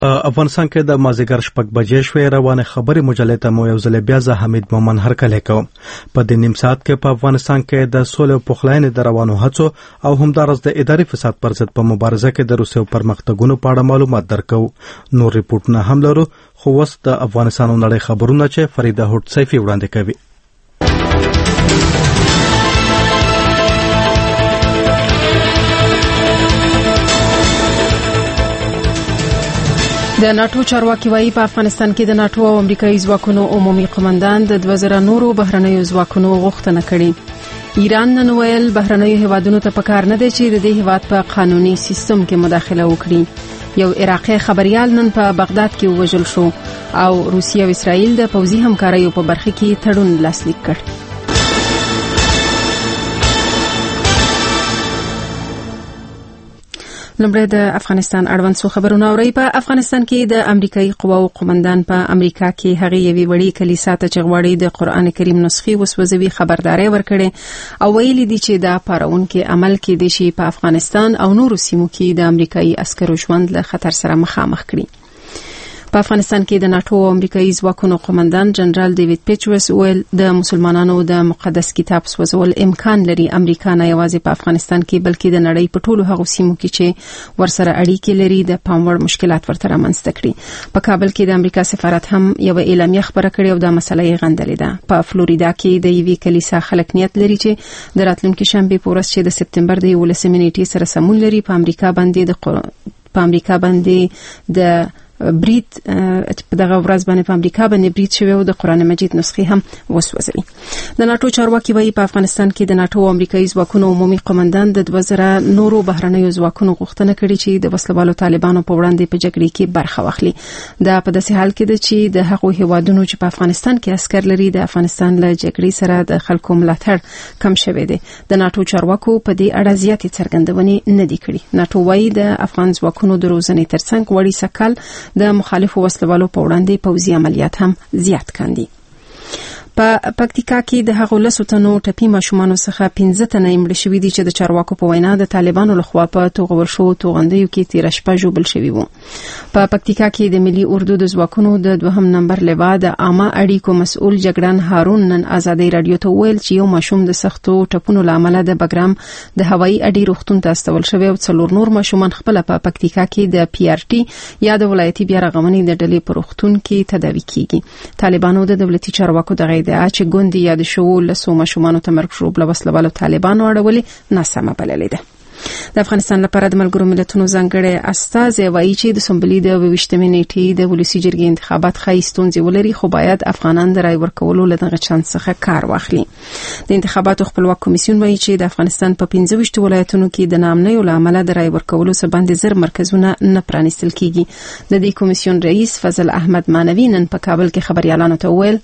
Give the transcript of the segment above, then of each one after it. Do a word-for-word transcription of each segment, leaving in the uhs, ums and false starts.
افغانستان کې د مازیګر شپږ بجې شوې روانه خبري مجلې ته مو یو ځل بیا زه حمید مومن هرکلی کوم. په دې نیم ساعت کې په افغانستان کې د سولې او پخلاینې د روانو هڅو او همدارس د اداري فساد پر ضد په مبارزه کې د روسیې پرمختګونو په اړه معلومات درکو. نور ریپورتونه هم لرو، خو اوس د افغانستان او نړۍ خبرونه چې فریده هوډ سیفي وړاندې کوي. د ناتو چارواکي وايي په افغانستان کې د ناتو او امریکایي ځواکونو عمومي قومندان د دوه زره نورو بهرنیو ځواکونو غوښتنه کړې. ایران نن ویل بهرنیو هیوادونو ته پکار نه دی چې د دې هیواد په قانوني سیستم کې مداخله وکړي. یو عراقي خبريال نن په بغداد کې وژل شو او روسیه او اسرائیل د پوځي همکاریو په برخه کې تړون لاسلیک کړ. لمړی د افغانستان اړوند څو خبرونه اوري. په افغانستان کې د امریکایي قواو قومندان په امریکا کې هغه یوې وړي کلیسا ته چغواړي د قران کریم نسخې وسوځوي خبرداري ورکړي او ویلي دي چې دا پارونکي عمل کې د شي په افغانستان او نورو سیمو کې د امریکایي عسکرو ژوند له خطر سره مخامخ کړي. په افغانستان کې د ناتو او امریکایي ځواکونو قومندان جنرال ډیوډ پیټروس ویل د مسلمانانو د مقدس کتاب سوځول امکان لري امریکا نه یوازې په افغانستان کې بلکې د نړۍ په ټولو هغو سیمو کې چې ورسره اړیکې لري د پاموړ مشکلات ورته رامنځته کړي. په کابل کې د امریکا سفارت هم یو اعلامیه خبره کړې او دا مسله یې غندلې ده. په فلوریدا کې د یوې کلیسا خلک نیت لري چې د راتلونکي شنبه په ورځ چې د سپتمبر د یولسمې نیټې سره سمون لري په امریکا باندې د په امریکا باندې د برید په دغه ورځ باندې په امریکا باندې برید شوی او د قران مجید نسخې هم وسوځوي. د ناتو چارواکي وايي په افغانستان کې د ناتو او امریکایي ځواکونو عمومي قومندان د دوه زره نورو بهرنیو ځواکونو غوښتنه کړې چې د وسلوالو طالبانو په وړاندې په جګړه کې برخه واخلي. دا په داسې حال کې ده چې د هغو هیوادونو چې په افغانستان کې عسكر لري د افغانستان له جګړې سره د خلکو ملاتړ کم شوی دی. د ناتو چارواکو په دې اړه زیاتې څرګندونې نه دي کړې. ناتو وايي د افغان ځواکونو د روزنې ترڅنګ وړي سکل د مخالفو وسلوالو په وړاندې پوځي عملیات هم زیات کاندي. په پکتیکا کې د هغو لسو تنو ټپي ماشومانو څخه پنځه تنه مړه شوي دي چې د چارواکو په وینا د طالبانو لخوا په توغول شو توغندیو کې تیر شپه جوړ شوي وو. په پکتیکا کې د ملي اردو د ځواکونو د دوهم نمبر لوا د عامه اړیکو مسؤل جګړن هارون نن آزادۍ رادیو ته ویل چې یو ماشوم د سختو ټپونو لامل د بګرام د هوایي اډې روغتون ته استول شوی او څلور نور ماشومان خپل په پکتیکا کې د پی ار ټي یا د ولایتي بیا رغونې د ډلې په روغتون کې تداوي کیږي. طالبانو د دولتي چارواکو د غیدا چې ګوندي یا د شو لسو ماشومانو تمرکز شروع وسلوالو طالبانو اړولې ناسمه بللې ده. د افغانستان لپاره د ملګرو ملتونو ځانګړی استازی وایي چې د سنبلې د ویشتمې نیټې د ولسی جرګې انتخابات ښایي ستونزې ولري خو باید افغانان د رای ورکولو له دغه چانس څخه کار واخلي. د انتخاباتو خپلواک کمیسیون وایي چې د افغانستان په پنځه ویشت ولایتونو کې د ناامنیو له امله د رای ورکولو څخه باندې زر مرکزونه نه پرانیستل کیږي. د دې کمیسیون رئیس فضل احمد مانوی نن په کابل کې خبريالانو ته ویل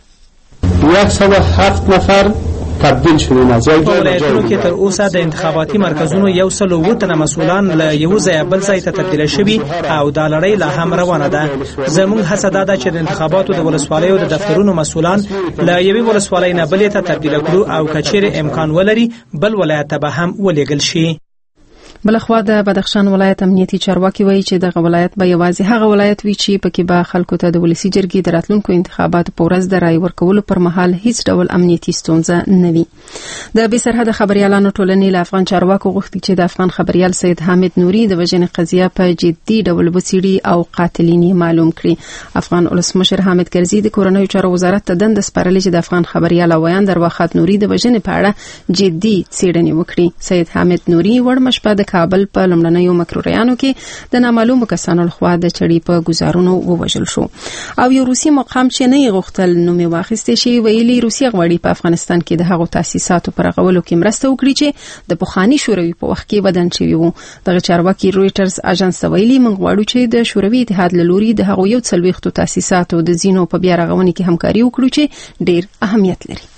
صد و هفت نفر تبدیل شدن از یک جای ولایتونو کې تر اوسه د انتخاباتي مرکزونو یو سل او تنه مسؤلان له یو ځای بل ځای ته تبدیل شوي او دا لړۍ لا هم روانه ده. زموږ هڅه دا ده چې د انتخاباتو د ولسوالیو د دفترونو مسؤلان له یوې ولسوالۍ نه بلې ته تبدیل کړو او کچېر امکان ولري بل ولایت ته به هم ولېږل شي. بلخوا د بدخشان ولایت امنیتي چارواکي وایي چې دغه ولایت به یوازې هغه ولایت وي چې پکې به خلکو ته د ولسی جرګې د راتلونکو انتخاباتو په ورځ د رای ورکولو پر مهال هیڅ ډول امنیتي ستونزه نه وي. د بې سرحده خبريالانو ټولنې له افغان چارواکو غوښتي چې د افغان خبريال سید حامد نوري د وژنې قضیه په جدي ډول وڅېړي او قاتلین یې معلوم کړي. افغان ولسمشر حامد کرزي د کورنیو چارو وزارت ته دنده سپارلې چې د افغان خبريال ویان درواخات نوري د وژنې په اړه جدي څېړنې وکړي. سید حامد نوري وړ مشپه د کابل په لمړنیو مکروریانو کې د نامعلومو کسانو لخوا د چړې په گزارونو ووژل شو او یو روسي مقام چې نه غوښتل نوم واخیستي شي ویلي روسي غواړي په افغانستان کې د هغو تاسیساتو پر غولو کې مرسته وکړي چې د پخوانی شوروي په وخت کې بدن شوی وو. دغه چارواکي رويټرز اژانس ویلي موږ غواړو چې د شوروي اتحاد له لوري د هغو یو څلويختو تاسیساتو د زینو په بیا رغونې کې همکاري وکړو چې ډېر اهمیت لري.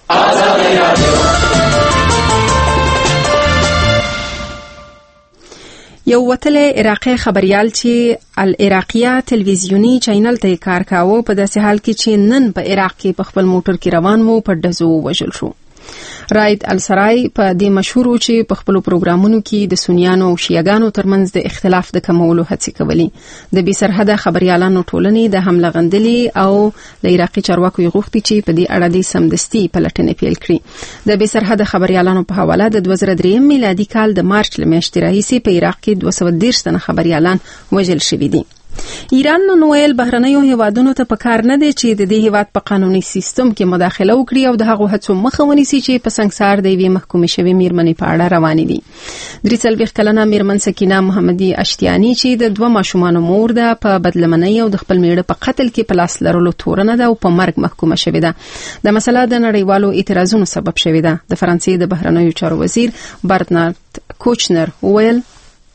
یو وتلې عراقي خبريال چې العراقیه ټلویزیونی چینل ته کار کاوه په داسې حال کې چې نن په عراق کې په خپل موټر کې روان وو په ډزو وژل شو. راید السرای په دې مشهور و چې په خپل پروګرامونو کې د سنیانو او شیعاګانو ترمنځ د اختلاف د کمولو هڅې کولې. د بې سرحده خبريالانو ټولنې د حمله غندلې او د عراقي چارواکو غوښتي چې په دې اړه د سمدستي پلټنې پیل کړي. د بې سرحده خبريالانو په حواله د دوه زره درې میلادي کال د مارچ له میاشتې راهیسې په عراق کې دوه سوه دېرش تنه خبريالان وژل شوي دي. ایران نن ویل بهرنیو هیوادونو ته پکار نه دی چې د دې هیواد په قانوني سیستم کې مداخله وکړي او د هغو هڅو مخه ونیسي چې په سنگسار د یوې محکومې شوې میرمنې په اړه روانې دي. درې څلوېښت کلنه میرمن سکینه محمدي اشتیانی چې د دوه ماشومانو مور ده په بدلمنۍ او د خپل میړه په قتل کې په لاس لرلو تورنه ده او په مرګ محکومه شوې ده. د مسله د نړیوالو اعتراضونو سبب شوې ده. د فرانسې د بهرنیو چارو وزیر برنارد کوچنر ویل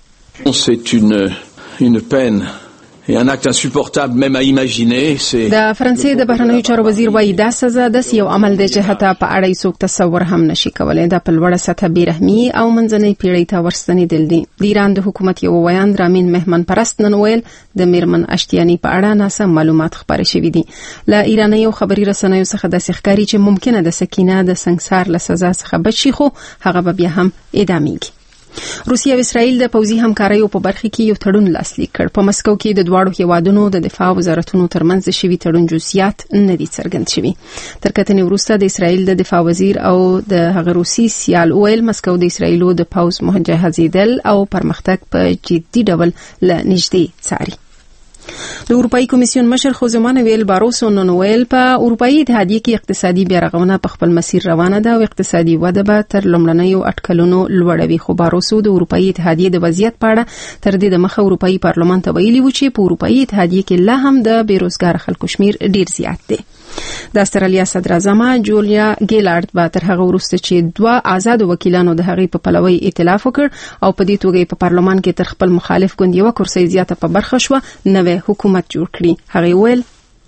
c'est une une peine et un acte insupportable même à imaginer. c'est د فرانسې د بهرنیو چارو وزیر وايي دا سزا د یو عمل دی چې حتی په اړه یې څوک تصور هم نشي کولای. دا په لوړه سطح بیرحمي او منځنۍ پیړۍ ته ورستنېدل دي. د ایران د حکومت یو ویاند رامین مهمن پرست نن ویل د میرمن اشتیانی په اړه ناسم معلومات خپاره شوي دي. له ایرانیو خبري رسنیو څخه د سخکاري چې ممکنه د سکینه د سنگسار له سزا څخه بچ شي خو هغه به بیا هم ادامېږي. روسیه او اسرائیل د پوځي همکاریو په برخه کې یو تړون لاسلیک کړ. په مسکو کې د دواړو هیوادونو د دفاع وزارتونو ترمنځ شوي تړون جزئیات نه دي څرګند شوي. تر کتنې وروسته د اسرائیل د دفاع وزیر او د هغه روسي سیال ویل مسکو د اسرائیلو د پوځ مجهزیدل او پرمختګ په جدي ډول له نږدې څاري. د اروپאי کمیسیون مشر خوزه مانویل باروسو نن ویل په اروپאי اتحادیه کې اقتصادي بیارغونه په خپل مسیر روانه ده او اقتصادي وده به تر لومړنیو اټکلونو لوړوي. خو باروسو د اروپאי اتحادیه د وضعیت په اړه تر دې د مخه اروپאי پارلمان ته ویلي و چې په اروپאי اتحادیه کې لا هم د بیروزګار خلکو شمیر ډیر زیات دی. د استرالیا صدر اعظم جولیا ګیلارد به تر هغه وروسته چې دوه آزاد وکیلانو د هغې په پلوي ائتلاف وکړ او په دې توګه په پارلمان کې تر خپل مخالف ګوند یو کرسي زیاته په برخه شو نوې حکومت جوړ کړي. هغه ویل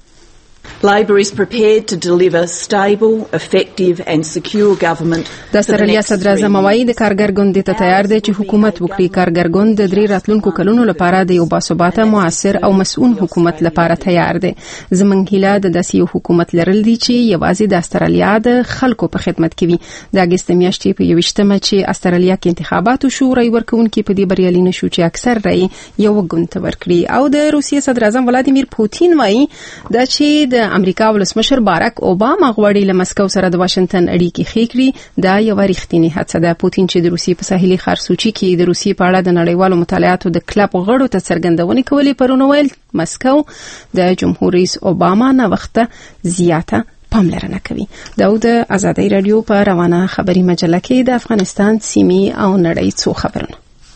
Labor is prepared to deliver stable, effective and secure government. د استرالیا صدر اعظم وايي د کارګر ګوند ته تیار دی چې حکومت وکړي. کارګر ګوند د درې راتلونکو کلونو لپاره د یو باثباته موثر او مسؤل حکومت لپاره تیار دی. زمونږ هیله د داسې یو حکومت لرل دي چې یوازې د استرالیا د خلکو په خدمت کې وي. د اګست میاشتې په یوویشتمه چې استرالیا کې انتخابات شو رای ورکونکي په دې بریالي نشو چې اکثر رای یو ګوند ته ورکړي. او د روسیې صدر اعظم ولادیمیر پوتین وايي دا چې د امریکا ولسمشر باراک اوباما غواړي له مسکو سره د واشنگټن اړیکې ښې کړي. دا یو ریښتینی هڅه ده. پوتین چې د روسیې په ساحلي ښار سوچي کې د روسیې په اړه د نړیوالو مطالعاتو د کلب غړو ته څرګندونې کولې پرون ویل مسکو د جمهور رئیس اوباما نه وخته زیاته پاملرنه کوي. دا د آزادۍ رادیو په روانه خبري مجله کې د افغانستان سیمې او نړۍ څو خبرونه.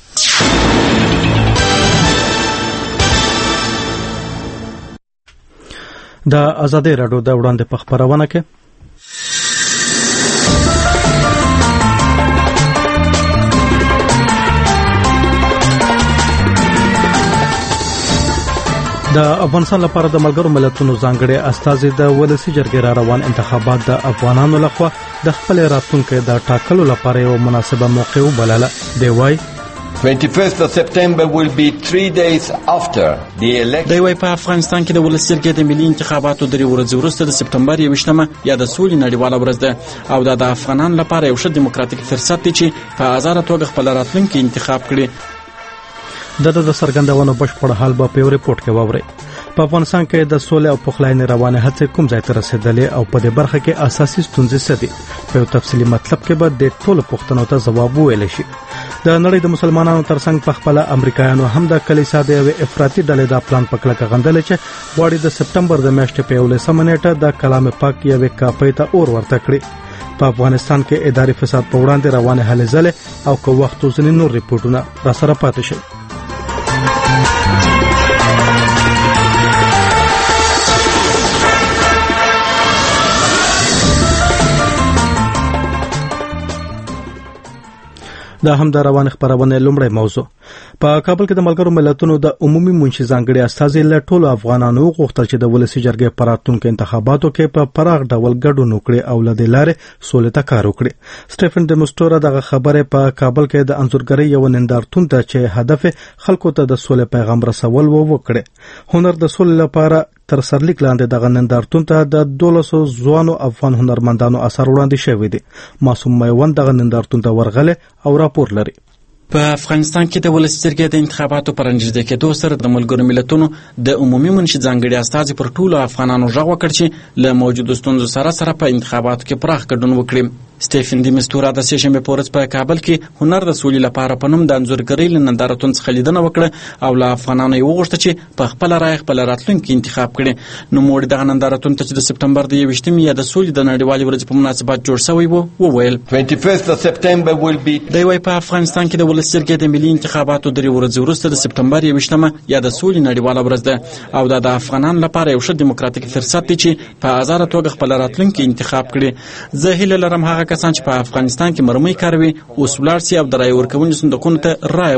د آزادۍ رادیو د وړاندې په خبرونه کې د افغانستان لپاره د ملګرو ملتونو ځانګړي استازي د ولسی جرګې را روان انتخابات د افغانانو لخوا د خپل راتلونکي د ټاکلو لپاره یو مناسبه موقع وبلله. دی وايي twenty-first of September will be three days after the election. دی وايي په افغانستان کې د ولسی جرګې د ملي انتخاباتو درې ورځې وروسته د سپتمبر یوویشتمه یا د سولې نړیواله ورځ ده او دا د افغانانو لپاره یو ښه دیموکراتیک فرصت دی چې په آزاده توګه خپل راتلونکي انتخاب کړي. د د سرګندونو بشپړ حال به په ریپورت کې واوري. په افغانستان کې د سولې او پخلاینې روانه هڅې کوم ځای ته رسیدلې او په دې برخه کې اساسي ستونزې څه دي؟ په یو تفصیلي مطلب کې به د ټولو پوښتنو ته ځواب وویل شي. د نړۍ د مسلمانانو ترڅنګ په خپل امریکایانو هم د کلیسا د یو افراطي ډلې د پلان په کلکه غندل چې غواړي د سپتمبر د میاشتې په یولسمه نیټه د کلام پاک یوې کاپۍ ته اور ورته کړي. په افغانستان کې اداري فساد په وړاندې روانه هلې ځلې او که وخت ځینې نور ریپورتونه را سره پاتې شي. دا هم د روان خبرونه لومړی موضوع. په کابل کې د ملګرو ملتونو د عمومي منشي ځانګړي استازي له ټولو افغانانو غوښتل چې د ولسی جرګې په راتلونکو انتخاباتو کې په پراخ ډول ګډون وکړي او له دې لارې سولې ته کار وکړي. سټيفن ډیموسټورا دغه خبره په کابل کې د انځورګرۍ یو نندارتون ته چې هدف خلکو ته د سولې پیغام رسول و وکړي. هنر د سولې لپاره تر سرلیک لاندې دغه نندارتون ته د دولسو ځوانو افغان هنرمندانو اثار وړاندې شوي دي. معصوم میوند دغه نندارتون ته ورغلی او راپور لري. په افغانستان کې د ولسي جرګې د انتخاباتو پر نږدې کېدو سره د ملګرو ملتونو د عمومي منشي ځانګړي استازي پر ټولو افغانانو غږ وکړ چې له موجودو ستونزو سره سره په انتخاباتو کې پراخ ګډون وکړي. سټیفن دی مستورا د سې شنبې په ورځ په کابل کې هنر د سولې لپاره په نوم د انځورګرۍ له نندارتون څخه لیدنه وکړه او له افغانانو یې وغوښته چې په خپله رایه خپل راتلونکی انتخاب کړي. نوموړي دغه نندارتون ته چې د سپټمبر د یوویشتمې یا د سولې د نړیوالې ورځې په مناسبت جوړ شوی و وویل دی وايي په افغانستان کې د ولسي جرګې د ملي انتخاباتو درې ورځې وروسته د سپټمبر یوویشتمه یا د سولې نړیواله ورځ ده او دا د افغانانو لپاره یو ښه دیموکراتیک فرصت دی چې په ازاده توګه خپل راتلونکی انتخاب کړي. زه هیله لرم هغه کسان چې په افغانستان افغانستان کې مرمۍ کاروي اوس ولاړ سي او د رایې ورکونې صندوقونو ته رایه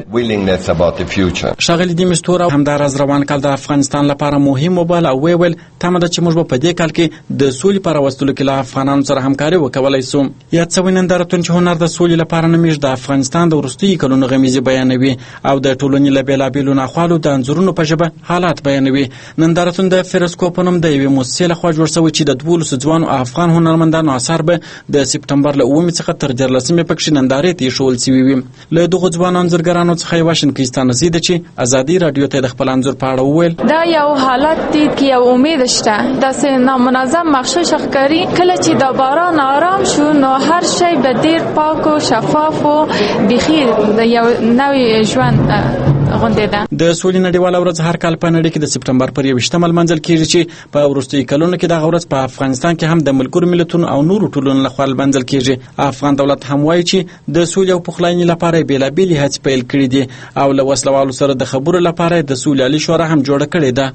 واچوي. ښاغلي دې مستور همداراز روان کال د افغانستان لپاره مهم وباله او ویل تمه ده چې موږ به په دې کال کې د سولې په راوستلو کې له افغانانو سره همکاري وکولی سو. یاد شوی نندارتون چې هنر د سولې لپاره نومیږي د افغانستان د وروستیو کلونو غمیزې بیانوي او د ټولنې له بېلابېلو ناخوالو د انځورونو په ژبه حالات بیانوي. نندارتون د فرسکو په نوم د یوې مؤسسې لخوا جوړ شوی چې د دولسو ځوانو افغان هنرمندانو اثار به د سپټمبر له اوومې څخه تر دیارلسمې پکښې نندارې ته ایښودل سوي وي. له دغو ځوانو انځورګرانو څخه یوه شنکیستا نصیر ده چې ازادي راډیو ته د خپل انځور په اړه وویل دا یو حالت دی کې یو امید شته. داسې نامنظم مخشوش ښکاري کله چې د باران آرام شو نو هر شی به ډېر پاک او شفاف او بیخي د یو نوی ژوند غوندې ده. د سولې نړیواله ورځ هر کال په نړۍ کې د سپټمبر پر یوویشتمه لمانځل کېږي چې په وروستیو کلونو کې دغه ورځ په افغانستان کې هم د ملګرو ملتونو او نورو ټولنو لخوا لمانځل کېږي. افغان دولت هم وایي چې د سولې او پخلاینې لپاره یې بېلابېلې هڅې پیل کړي دي او له وسلوالو سره د خبرو لپاره د سولې عالي شورا هم جوړه کړې ده.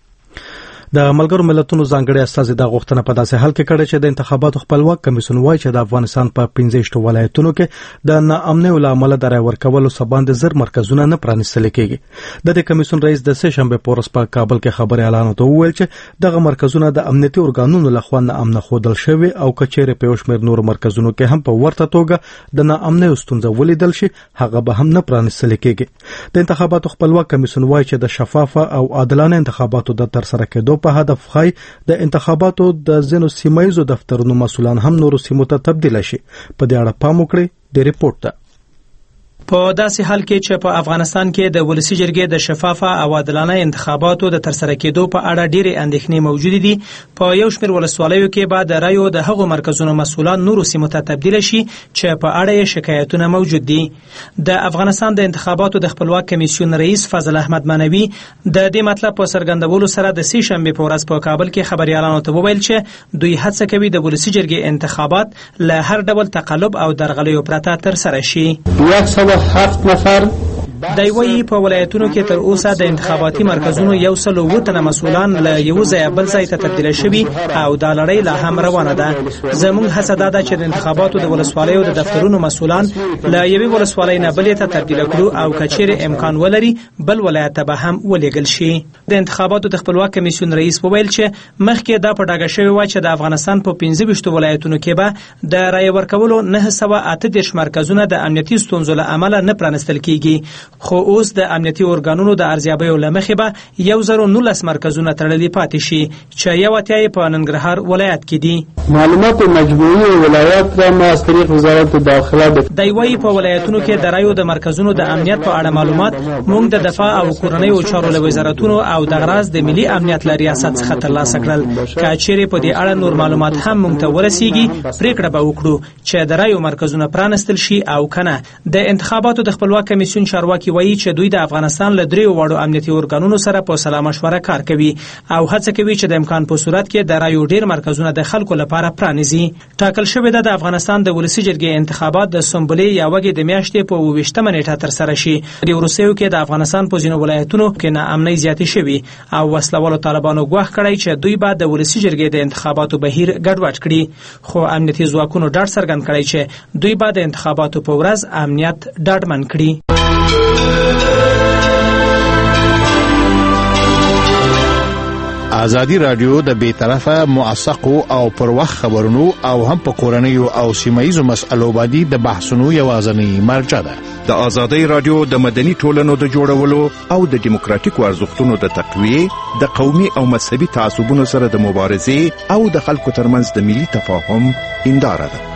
د ملګرو ملتونو ځانګړي استازي دا غوښتنه په داسې حال کې کړې چې د انتخاباتو خپلواک کمیسیون وایي چې د افغانستان په پنځه ویشت ولایتونو کې د ناامنۍ له امله د رایې ورکولو سباند زر مرکزونه نه پرانیستل کېږي. د دې کمیسیون رئیس د سې شنبې په ورځ په کابل کې خبري اعلان ته وویل چې دغه مرکزونه د امنیتي ارګانونو لخوا ناامنه ښودل شوي او که چیرې په یو شمېر نورو مرکزونو کې هم په ورته توګه د ناامنۍ ستونزه ولیدل شي هغه به هم نه پرانیستل کېږي. د انتخاباتو خپلواک کمیسیون وایي چې د شفافه او عادلانه انتخاباتو د ترسره کېدو په هدف خای د انتخاباتو د ځینو سیمایزو دفترونو مسؤلان هم نورو سیمو ته تبدیل شي. په دې اړه پام وکړئ د ریپورت ته. په داسې حال کې چې په افغانستان کې د ولسي جرګې د شفافه او عادلانه انتخاباتو د ترسره کېدو په اړه ډېرې اندېښنې موجودې دي. په یو شمېر ولسوالیو کې به د رایو د هغو مرکزونو مسؤلان نورو سیمو ته تبدیل شي چې په اړه یې شکایتونه موجود دي. د افغانستان د انتخاباتو د خپلواک کمیسیون رئیس فضل احمد مانوي د دې مطلب په څرګندولو سره د سې شنبې په ورځ په کابل کې خبريالانو ته وویل چې دوی هڅه کوي د ولسي جرګې انتخابات له هر ډول تقلب او درغلیو پرته ترسره شي. هفت نفر دی وايي په ولایتونو کې تر اوسه د انتخاباتي مرکزونو یو سل او اووه تنه مسؤلان له یو ځای بل ځای ته تبدیل شوي او دا لړۍ لا هم روانه ده. زموږ هڅه دا ده چې د انتخاباتو د ولسوالیو د دفترونو مسؤلان له یوې ولسوالۍ نه بلې ته تبدیل کړو او که چیرې امکان ولري بل ولایت ته به هم ولېږل شي. د انتخاباتو د خپلواک کمیسیون رئیس وویل چې مخکې دا په ډاګه شوې وه چې د افغانستان په پنځه ویشتو ولایتونو کې به د رایې ورکولو نهه سوه اته دېرش مرکزونه د امنیتي ستونزو له امله نه پرانیستل کېږي. خو اوس د امنیتي ارګانونو د ارزیابیو له مخې به یو زر او نولس مرکزونه تړلي پاتې شي چې یو اتیا یې په ننګرهار ولایت کې دي. معلومات مجموعي ولایت را ما از طریق وزارت داخله دی وايي په ولایتونو کې د رایو د مرکزونو د امنیت په اړه معلومات موږ د دفاع او کورنیو چارو له وزارتونو او د غراض د ملي امنیت له ریاست څخه ترلاسه کړل. که چیرې په دې اړه نور معلومات هم موږ ته ورسیږي پریکړه به وکړو چې د رایو مرکزونه پرانیستل شي او کنه. د انتخاباتو د خپلواک کمیسیون چارواکي وایي چې دوی د افغانستان له دریو وړو امنیتي ارګانونو سره په سلا مشوره کار کوي او هڅه کوي چې د امکان په صورت کې د رایو ډیر مرکزونه د خلکو لپاره پرانیزي. ټاکل شوې ده د افغانستان د ولسي جرګې انتخابات د سنبلې یا وګړي د میاشتې په اوویشتمه نیټه ترسره شي. د وروستیو کې د افغانستان په ځینو ولایتونو کې ناامنۍ زیاتې شوي او وسلوالو طالبانو ګواښ کړی چې دوی به د ولسي جرګې د انتخاباتو بهیر ګډوډ کړي. خو امنیتي ځواکونو ډاډ څرګند کړی چې دوی به د انتخاباتو په ورځ امنیت ډاډمن کړي. ازادي رادیو د بیطرفه موثقو او پر وخت خبرونو او هم په کورنیو او سیمایي مسایلو باندې د بحثونو یوازنی مرجع ده. د ازادي رادیو د مدني ټولنو د جوړولو او د دیموکراتیکو ارزښتونو د تقویه، د قومي او مذهبي تعصبونو سره د مبارزې او د خلکو ترمنځ د ملي تفاهم هنداره ده.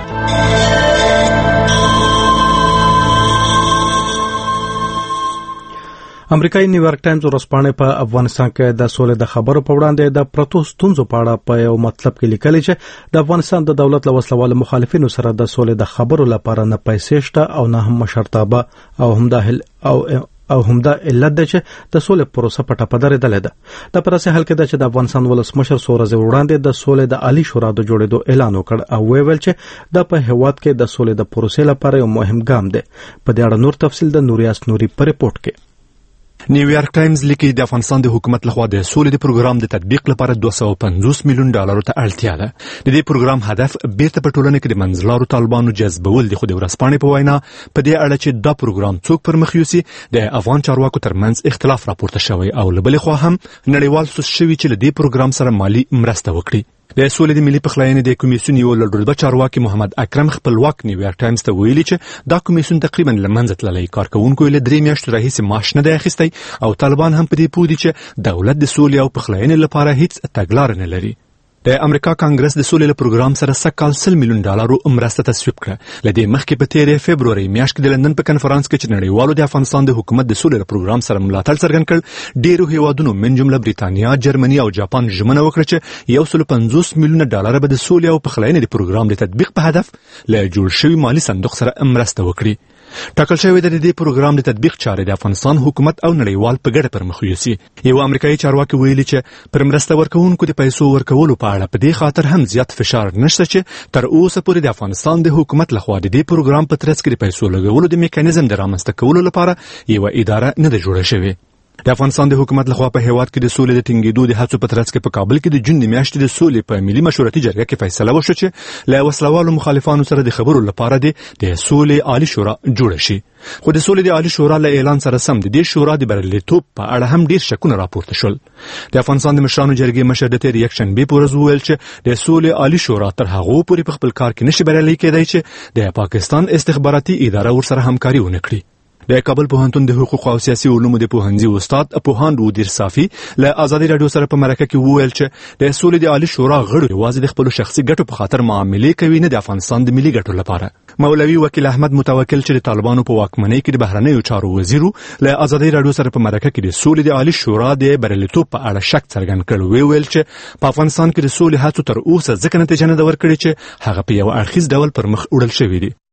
امریکایي نیویارک ټایمز ورځپاڼه په افغانستان کې د سولې د خبرو په وړاندې د پروتو ستونزو په اړه په یو مطلب کې لیکلي چې د افغانستان د دولت له وسلوالو مخالفینو سره د سولې د خبرو لپاره نه پیسې شته او نه هم مشرتابه او هم د او او هم دا علت ده چې د سولې پروسه په ټپه درېدلې ده. د پرسه حل کې ده چې د افغانستان ولسمشر څو ورځې وړاندې د سولې د عالی شورا د جوړېدو اعلان وکړ او ویل چې د په هیواد کې د سولې د پروسې لپاره یو مهم ګام دی. په دې اړه نور تفصیل د نوریاس نوري په ریپورت کې. نیویارک ټایمز لیکي د افغانستان د حکومت لخوا د سولې د پروګرام د تطبیق لپاره دوه سوه پنځوس میلیون ډالر ته اړتیا ده. د دې پروګرام هدف بیرته په ټولنه کې د منځلارو طالبانو جذبول دي، خو د ورځپاڼې په وینا په دې اړه چې دا پروګرام څوک پر مخ یوسي د افغان چارواکو ترمنځ اختلاف راپورته شوی او له بلې خوا هم نړیوال سوس شوي چې له دې پروګرام سره مالی مرسته وکړي. د سولې د ملي پخلاینې د کمیسیون یو لړډوبه چارواکي محمد اکرم خپلواک نیویارک ټایمز ته ویلي چې دا کمیسیون تقریبا لمنځه تللی، کارکونکو له درې میاشتو راهیسې معاش نه دی اخیستی او طالبان هم په دې پوه دي چې دولت د سولې او پخلاینې لپاره هیڅ تګلاره نه لري. د امریکا کانګرس د سولې پروګرام سره سکهال سل میلیون ډالر مرسته تصویب کړه. لدې مخکې په تیرې فبروري میاشت کې د لندن په کنفرانس کې چې نړیوالو د افغانستان د حکومت د سولې پروګرام سره ملاتړ څرګند کړ، ډیرو هیوادونو من جمله بریتانیا، جرمني او جاپان ژمنه وکړه چې یو سل پنځوس میلیون ډالر به د سولې او پخلاینې د پروګرام د تطبیق په هدف له جوړ شوی مالی صندوق سره مرسته وکړي. ټاکل شوی د دې پروګرام د تطبیق چارې د افغانستان حکومت او نړیوال په ګډه پر مخ یوسي. یو امریکایي چارواکي ویلي چې پر مرسته ورکوونکو د پیسو ورکولو په اړه په دې خاطر هم زیات فشار نشته چې تر اوسه پورې د افغانستان د حکومت لخوا د دې پروګرام په ترڅ کې د پیسو لګولو د میکانیزم د رامنځته کولو لپاره یو اداره نه ده جوړه شوې. د افغانستان د حکومت لخوا په هیواد کې د سولې د ټینګېدو د هڅو په ترڅ کې په کابل کې د جون د میاشتې د سولې په ملي مشورتي جرګه کې فیصله وشوه چې له وسلوالو مخالفانو سره د خبرو لپاره د سولې عالی شورا جوړه شي. خو د سولې د عالی شورا له اعلان سره سم د دې شورا د بریالیتوب په اړه هم ډیر شکونه راپورته شول. د افغانستان د مشرانو جرګې مشر د تیر یک شنبه په ورځ وویل چې د سولې عالی شورا تر هغه پورې په خپل کار کې نشي بریالي کېدای چې د پاکستان استخباراتي اداره ورسره همکاري ونه کړي. د کابل پوهنتون د حقوق او سیاسي علومو د پوهنځي استاد پوهاند ودیر صافي له ازادي رادیو سره په مرکه کې وویل چې د سولې د عالی شورا غړو یوازې د خپل شخصي ګټو په خاطر معاملې کوي، نه د افغانستان د ملي ګټو لپاره. مولوي وکیل احمد متوکل چې د طالبانو په واکمنۍ کې د بهرنیو چارو وزیر له ازادي رادیو سره په مرکه کې د سولې د عالی شورا د بریالیتوب په اړه شک څرګند کړ. ویل چې په افغانستان کې د سولې هڅو تر اوسه ځکه نتیجه نه ده ورکړې چې هغه په یو اړخیز ډول پر مخ وړل شوی دی.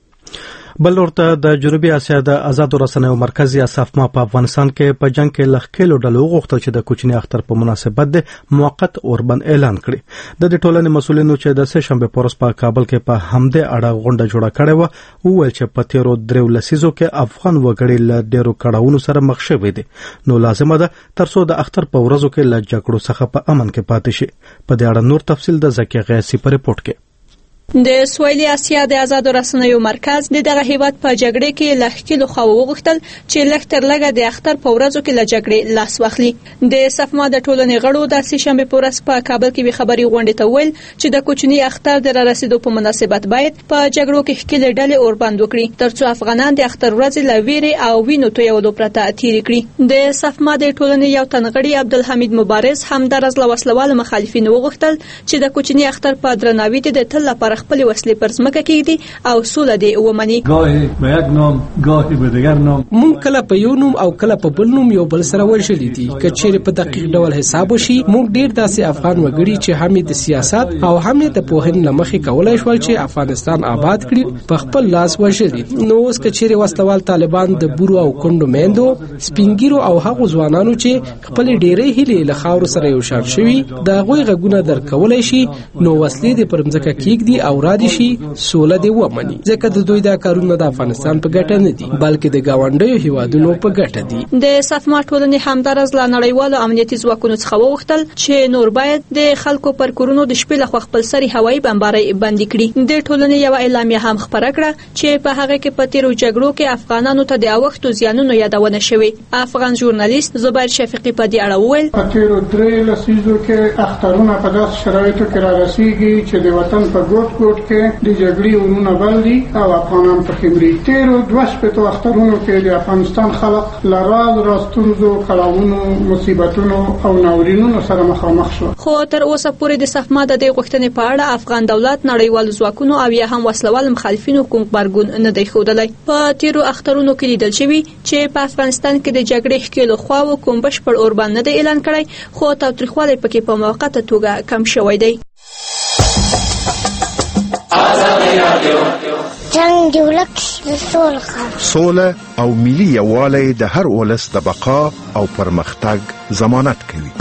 بل ورته د جنوبي اسیا د آزادو رسنیو مرکز یا صفما په افغانستان کې په جنگ کې لخکېلو ډلو غوښتل چې د کوچني اختر په مناسبت د موقت اوربند اعلان کړي. د دې ټولنې مسولینو چې د سه شنبه پورس په کابل کې په همدې اړه غونډه جوړه کړې و، وویل چې په تیرو درې لسیزو کې افغان وګړي له ډیرو کړاوونو سره مخ شوي دي، نو لازمه ده ترڅو د اختر په ورځو کې له جګړو څخه په امن کې پاتې شي. په دې اړه نور تفصیل د زکی غیاثي په ریپورت کې. د سویلي اسیا د آزادو رسنیو مرکز د دغه هیواد په جګړه کې لخکېلو خو وغوښتل چې لختر لګه د اختر په ورځو کې له جګړې لاس واخلي. د صفما د ټولنې غړو د سه شنبه په ورځ په کابل کې خبري غونډه ته ویل چې د کوچني اختر د رسیدو په مناسبت باید په جګړو کې ښکېل ډلې اوربند وکړي ترڅو افغانان د اختر ورځ له ویرې او وینو تویولو پرته تیر کړي. د صفما د ټولنې یو تنغړي عبدالحمید مبارز هم د رسل وسلوال مخالفین وغوښتل چې د کوچني اختر په درناوي د تل لپاره خپل وسلې پر ځمکه کېږدي او سوله دې ومني. گاهی به یک نام گاهی به دیگر نام. مونږ کله په یو نوم او کله په بل نوم یو بل سره ورشلې دي. که چیرې په دقیق ډول حساب وشي، مونږ ډیر داسې افغان وګړي چې هم د سیاست او هم د پوهنې لمخې کولای شول چې افغانستان آباد کړي په خپل لاس ورشلې. نو اوس که چیرې وسلوال طالبان د بورو او کندو میندو، سپینګیرو او هغو ځوانانو چې خپل ډېرې هیلې له خاورو سره یو شان شوي د هغوی غږونه درکولای شي، نو وسلې دې پر ځمکه کېږدي او را دي شي سوله دی ومني ځکه د دوی دا کارونه د افغانستان په ګټه نه دي بلکې د گاونډیو هیوادونو په ګټه دي. د سفما ټولنې همدارز له نړیوالو امنیتي ځواکونو څخه وغوښتل چې نور باید د خلکو پر کورونو د شپې لخوا خپل سري هوایي بمبارۍ بندي کړي. د ټولنې یو اعلامیه هم خبره کړه چې په هغه کې په تیرو جګړو کې افغانانو ته د اوښتو زیانونو یادونه شوې. افغان ژورنالیست زبیر شفیقي په دې اړه وویل په تیرو درې لسیزو کې اخترونه په داسې شرایطو کې رارسیږي چې د وطن په ګوټ ګوټ کې د جګړې ورونه بل دي او افغانان پکې مري. تیرو دوه شپېتو اخترونو کې د افغانستان خلک له راز راستونزو کړاوونو مصیبتونو او ناورینونو سره مخامخ شو. خو تر اوسه پورې د سفما د دې غوښتنې په اړه افغان دولت نړیوال ځواکونو او یا هم وسلوال مخالفینو کوم غبرګون نه دی ښودلی. په تیرو اخترونو کې لیدل شوي چې په افغانستان کې د جګړې ښکېلو خواوو کوم بشپړ اوربند نه دی اعلان کړی خو تاوتریخوالی پکې په موقته توګه کم شوی دی. جنگ دی ولک د سوله سوله او ملي یووالی د هر ولس د بقا او پرمختګ ضمانت کوي.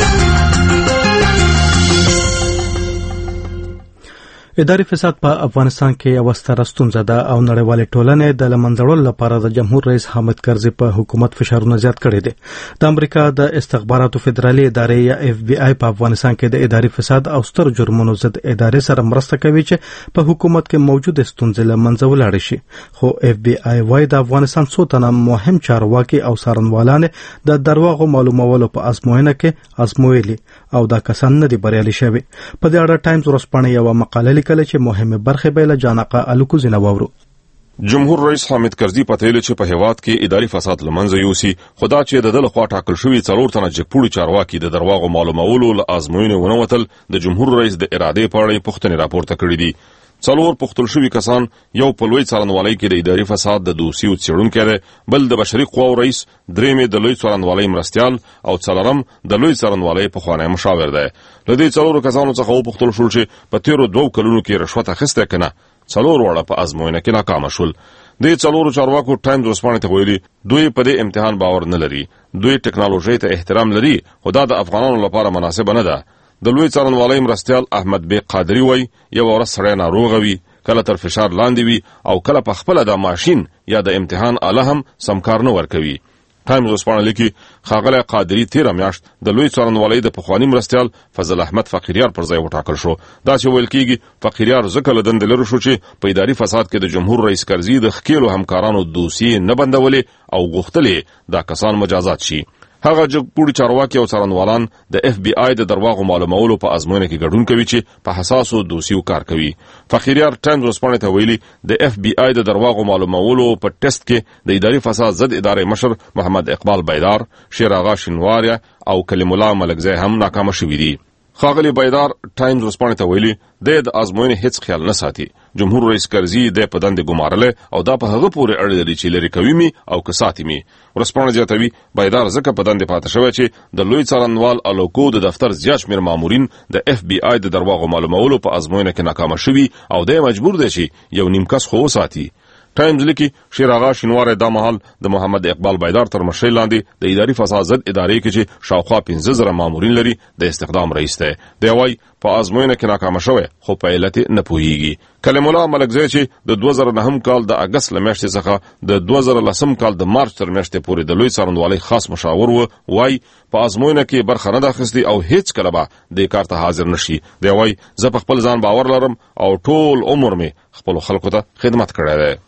اداري فساد په افغانستان کې یو ستره ستونزه ده او نړیوالې ټولنې د لمنځړلو لپاره د جمهور رئیس حامد کرزي په حکومت فشارونه زیات کړي دي. د امریکا د استخباراتو فدرالي ادارې یا اف بی آی په افغانستان کې د اداري فساد او ستر جرمونو ضد ادارې سره مرسته کوي چې په حکومت کې موجود ستونزې له منځه ولاړ شي. خو اف بی آی وايي د افغانستان څو تنه مهم چارواکي او څارنوالان د درواغو معلومولو په ازموینه کې ازمویلي او دا کسان نه دي بریالي شوي. په دې اړه ټایمز ورځپاڼه یو مقاله کله چې مهمه برخه به له جانقه الکوزي نوورو. جمهور رئیس حامد کرزي پتهیل چې په هیواد کې اداري فساد لمنځه یوسي خدا چې د دل خوا ټاکل شوی څلور تنه جګپوړي چارواکي د درواغو معلومولو له ازموینې ونوتل د جمهور رئیس د ارادې په اړه پوښتنې راپورته کړې دي. څلور پوښتل شوي کسان یو په لوی څارنوالۍ کې د اداري فساد د دوسیو څېړونکی دی، بل د بشري قواو رئیس، درېمې د لوی څارنوالۍ مرستیال او څلورم د لوی څارنوالۍ پخوانی مشاور دی. له دې څلورو کسانو څخه وپوښتل شول چې په تیرو دوو کلونو کې رشوت اخیستی که نه. څلور واړه په ازموینه کې ناکامه شول. دې څلورو چارواکو ټایمز ورځپاڼې ته ویلي دوی په دې امتحان باور نه لري. دوی ټکنالوژۍ ته احترام لري خو دا د افغانانو لپاره مناسبه نه ده. د لوی څارنوالۍ مرستیال احمد بیگ قادری وایي یو ورځ سړی ناروغه وي، کله تر فشار لاندې وي او کله په خپله د ماشین یا د امتحان آله هم سم کار نه ورکوي. ټایمز ورځپاڼه لیکي ښاغلی قادري تېره میاشت د لوی څارنوالۍ د پخواني مرستیال فضل احمد فقیریار پر ځای وټاکل شو. داسې ویل کېږي فقیریار ځکه له دندې لرې شو چې په اداري فساد کې د جمهور رئیس کرزي د ښکېلو همکارانو دوسیې نه بندولې او غوښتلې دا کسان مجازات شي. هغه جګپوړي چارواکي او څارنوالان د اف بی آی د درواغو معلومولو په ازموینه کې ګډون کوي چې په حساسو دوسیو کار کوي. فقیریار ټایمز ورځپاڼې ته ویلي د اف بی آی د درواغو معلومولو په ټیسټ کې د اداري فساد ضد ادارې مشر محمد اقبال بیدار، شیر آغا شینواریا او کلیم الله ملکزی هم ناکامه شوي دي. ښاغلی بیدار ټایمز ورځپاڼې ته ویلي دی د ازموینې هیڅ خیال نه ساتي. جمهور رئیس کرزي دی په دندې ګمارلی او دا په هغه پورې اړه لري چې لرې کوي مې او که ساتي مې. ورځپاڼه زیاتوي بیدار ځکه په دندې پاته شوی چې د لوی څارنوال الوکو د دفتر زیات شمېر مامورین د اف بی آی د درواغو معلومولو په ازموینه کې ناکامه شوي او دی مجبور دی چې یو نیم کس خو وساتي. ټایمز لیکي شیر آغا شینواری دا مهال د محمد اقبال بیدار تر مشرۍ لاندې د اداري فساد ضد ادارې کې چې شاوخوا پنځه زره مامورین لري د استخدام رئیس دی. دی وایي په ازموینه کې ناکامه شوی خو په علت نه پوهیږي. کلیم الله ملکزی چې د دوه زره نهم کال د اګست له میاشتې څخه د دوه زره لسم کال د مارچ تر میاشتې پورې د لوی څارنوالۍ خاص مشاور و، وایي په ازموینه کې برخه نه ده اخیستې او هیڅ کله به دې کار ته حاضر نشي. دی وایي زه په خپل ځان باور لرم او ټول عمر مې خپلو خلکو ته خدمت کړی دی.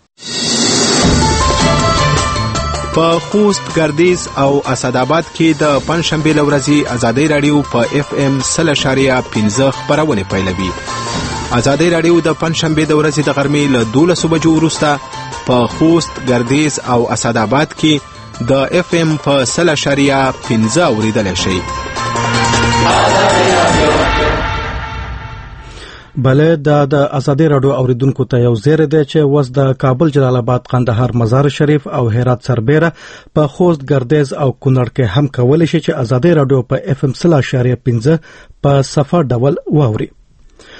په خوست، ګردیز او اسداباد کې د پنځشنبې له ورځې ازادي راډیو په اف ام سل اشاریه پنځه خپرونې پیلوي. ازادي راډیو د پنځشنبې د ورځې د غرمې له دولسو بجو وروسته په خوست، ګردیز او اسداباد کې د اف ام په سل اشاریه پنځه اوریدلی شي. بله دا د ازادي راډیو اوریدونکو ته یو زیری دی چې وس د کابل، جلال آباد، قندهار، مزار شریف او هرات سربیره په خوست، ګردیز او کونړ کې هم کولی شي چې ازادي راډیو په اف ام سل اشاریه پنځه په صفه ډول واوري.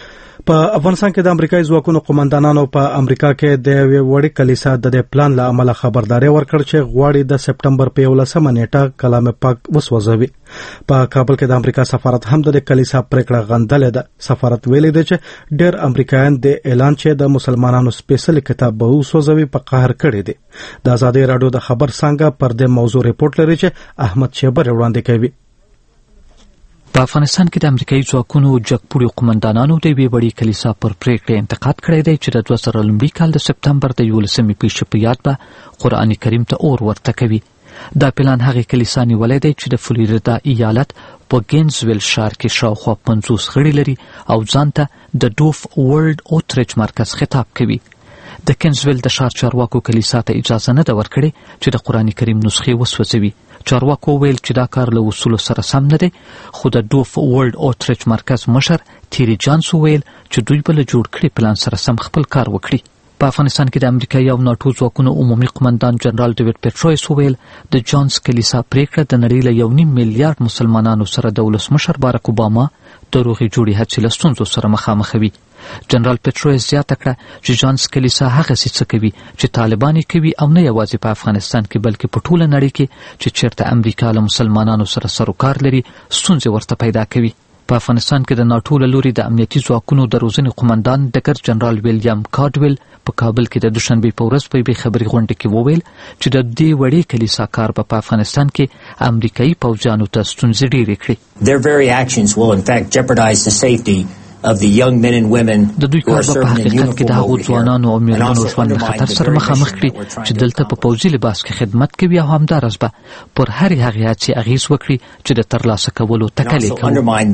په افغانستان کې د امریکایي ځواکونو قومندانانو په امریکا کې د یوې وړې کلیسا د پلان له امله خبرداري ورکړ چې غواړي د سپټمبر په یولسمه نیټه کلام پاک وسوځوي. په کابل کې د امریکا سفارت هم د کلیسا پریکړه غندلې ده. سفارت ویلي دی چې ډېر امریکایان د اعلان چې د مسلمانانو سپیشل کتاب به وسوځوي په قهر کړي دي. د آزادۍ راډیو د خبر څنګه پر دې موضوع ریپورت لري چې احمد شیبر وړاندې کوي. په افغانستان کې د امریکایي ځواکونو جګپوړي قومندانانو د یوې وړې کلیسا پر پریکړې انتقاد کړی دی چې د دوه زره لومړي کال د سپټمبر د یولسمې پیښې په یاد به قرآن کریم ته اور ورته کوي. دا پلان هغې کلیسا نیولی دی چې د فلوریدا ایالت په ګینزویل ښار کې شاوخوا پنځوس غړي لري او ځان ته د ډوف ورلډ اوتریچ مرکز خطاب کوي. د کینزویل د ښار چارواکو کلیسا ته اجازه نه ده ورکړې چې د قرآن کریم نسخې وسوځوي. چارواکو ویل چې دا کار له اصولو سره سم نه دی، خو د ډوف ورلډ اوتریچ مرکز مشر تیری جانس ویل چې دوی به له جوړ کړي پلان سره سم خپل کار وکړي. په افغانستان کې د امریکایي او ناټو ځواکونو عمومي قمندان جنرال ډیوډ پیټرویس ویل د جانس کلیسا پریکړه د نړۍ له یو نیم میلیارډ مسلمانانو سره د ولسمشر باراک اوباما د روغې جوړې هڅې له ستونزو سره مخامخوي. جنرال پیټرویس زیاته کړه چې جانس کلیسا هغسې څه کوي چې طالبان یې کوي او نه یوازې په افغانستان کې بلکې په ټوله نړۍ کې چې چیرته امریکا له مسلمانانو سره سروکار لري ستونزې ورته پیدا کوي. په افغانستان کې د ناټو له لوري د امنیتي ځواکونو د روزنې قمندان ډګر جنرال ویلیام کارډویل په کابل کې د دوشنبې په ورځ په یوې خبري غونډه کې وویل چې د دې وړې کلیسا کار به په افغانستان کې امریکایي پوځیانو ته ستونزې ډېرې کړي. Their very actions will in fact jeopardize the safety of the young men and women د دوی کار په حقیقت کې د هغو ځوانانو او میرمنو ژوند له خطر سره مخامخ کړي چې دلته په پوځي لباس کې خدمت کوي او همداراز به پر هرې هغې هڅې اغېز وکړي چې د ترلاسه کولو تکل یې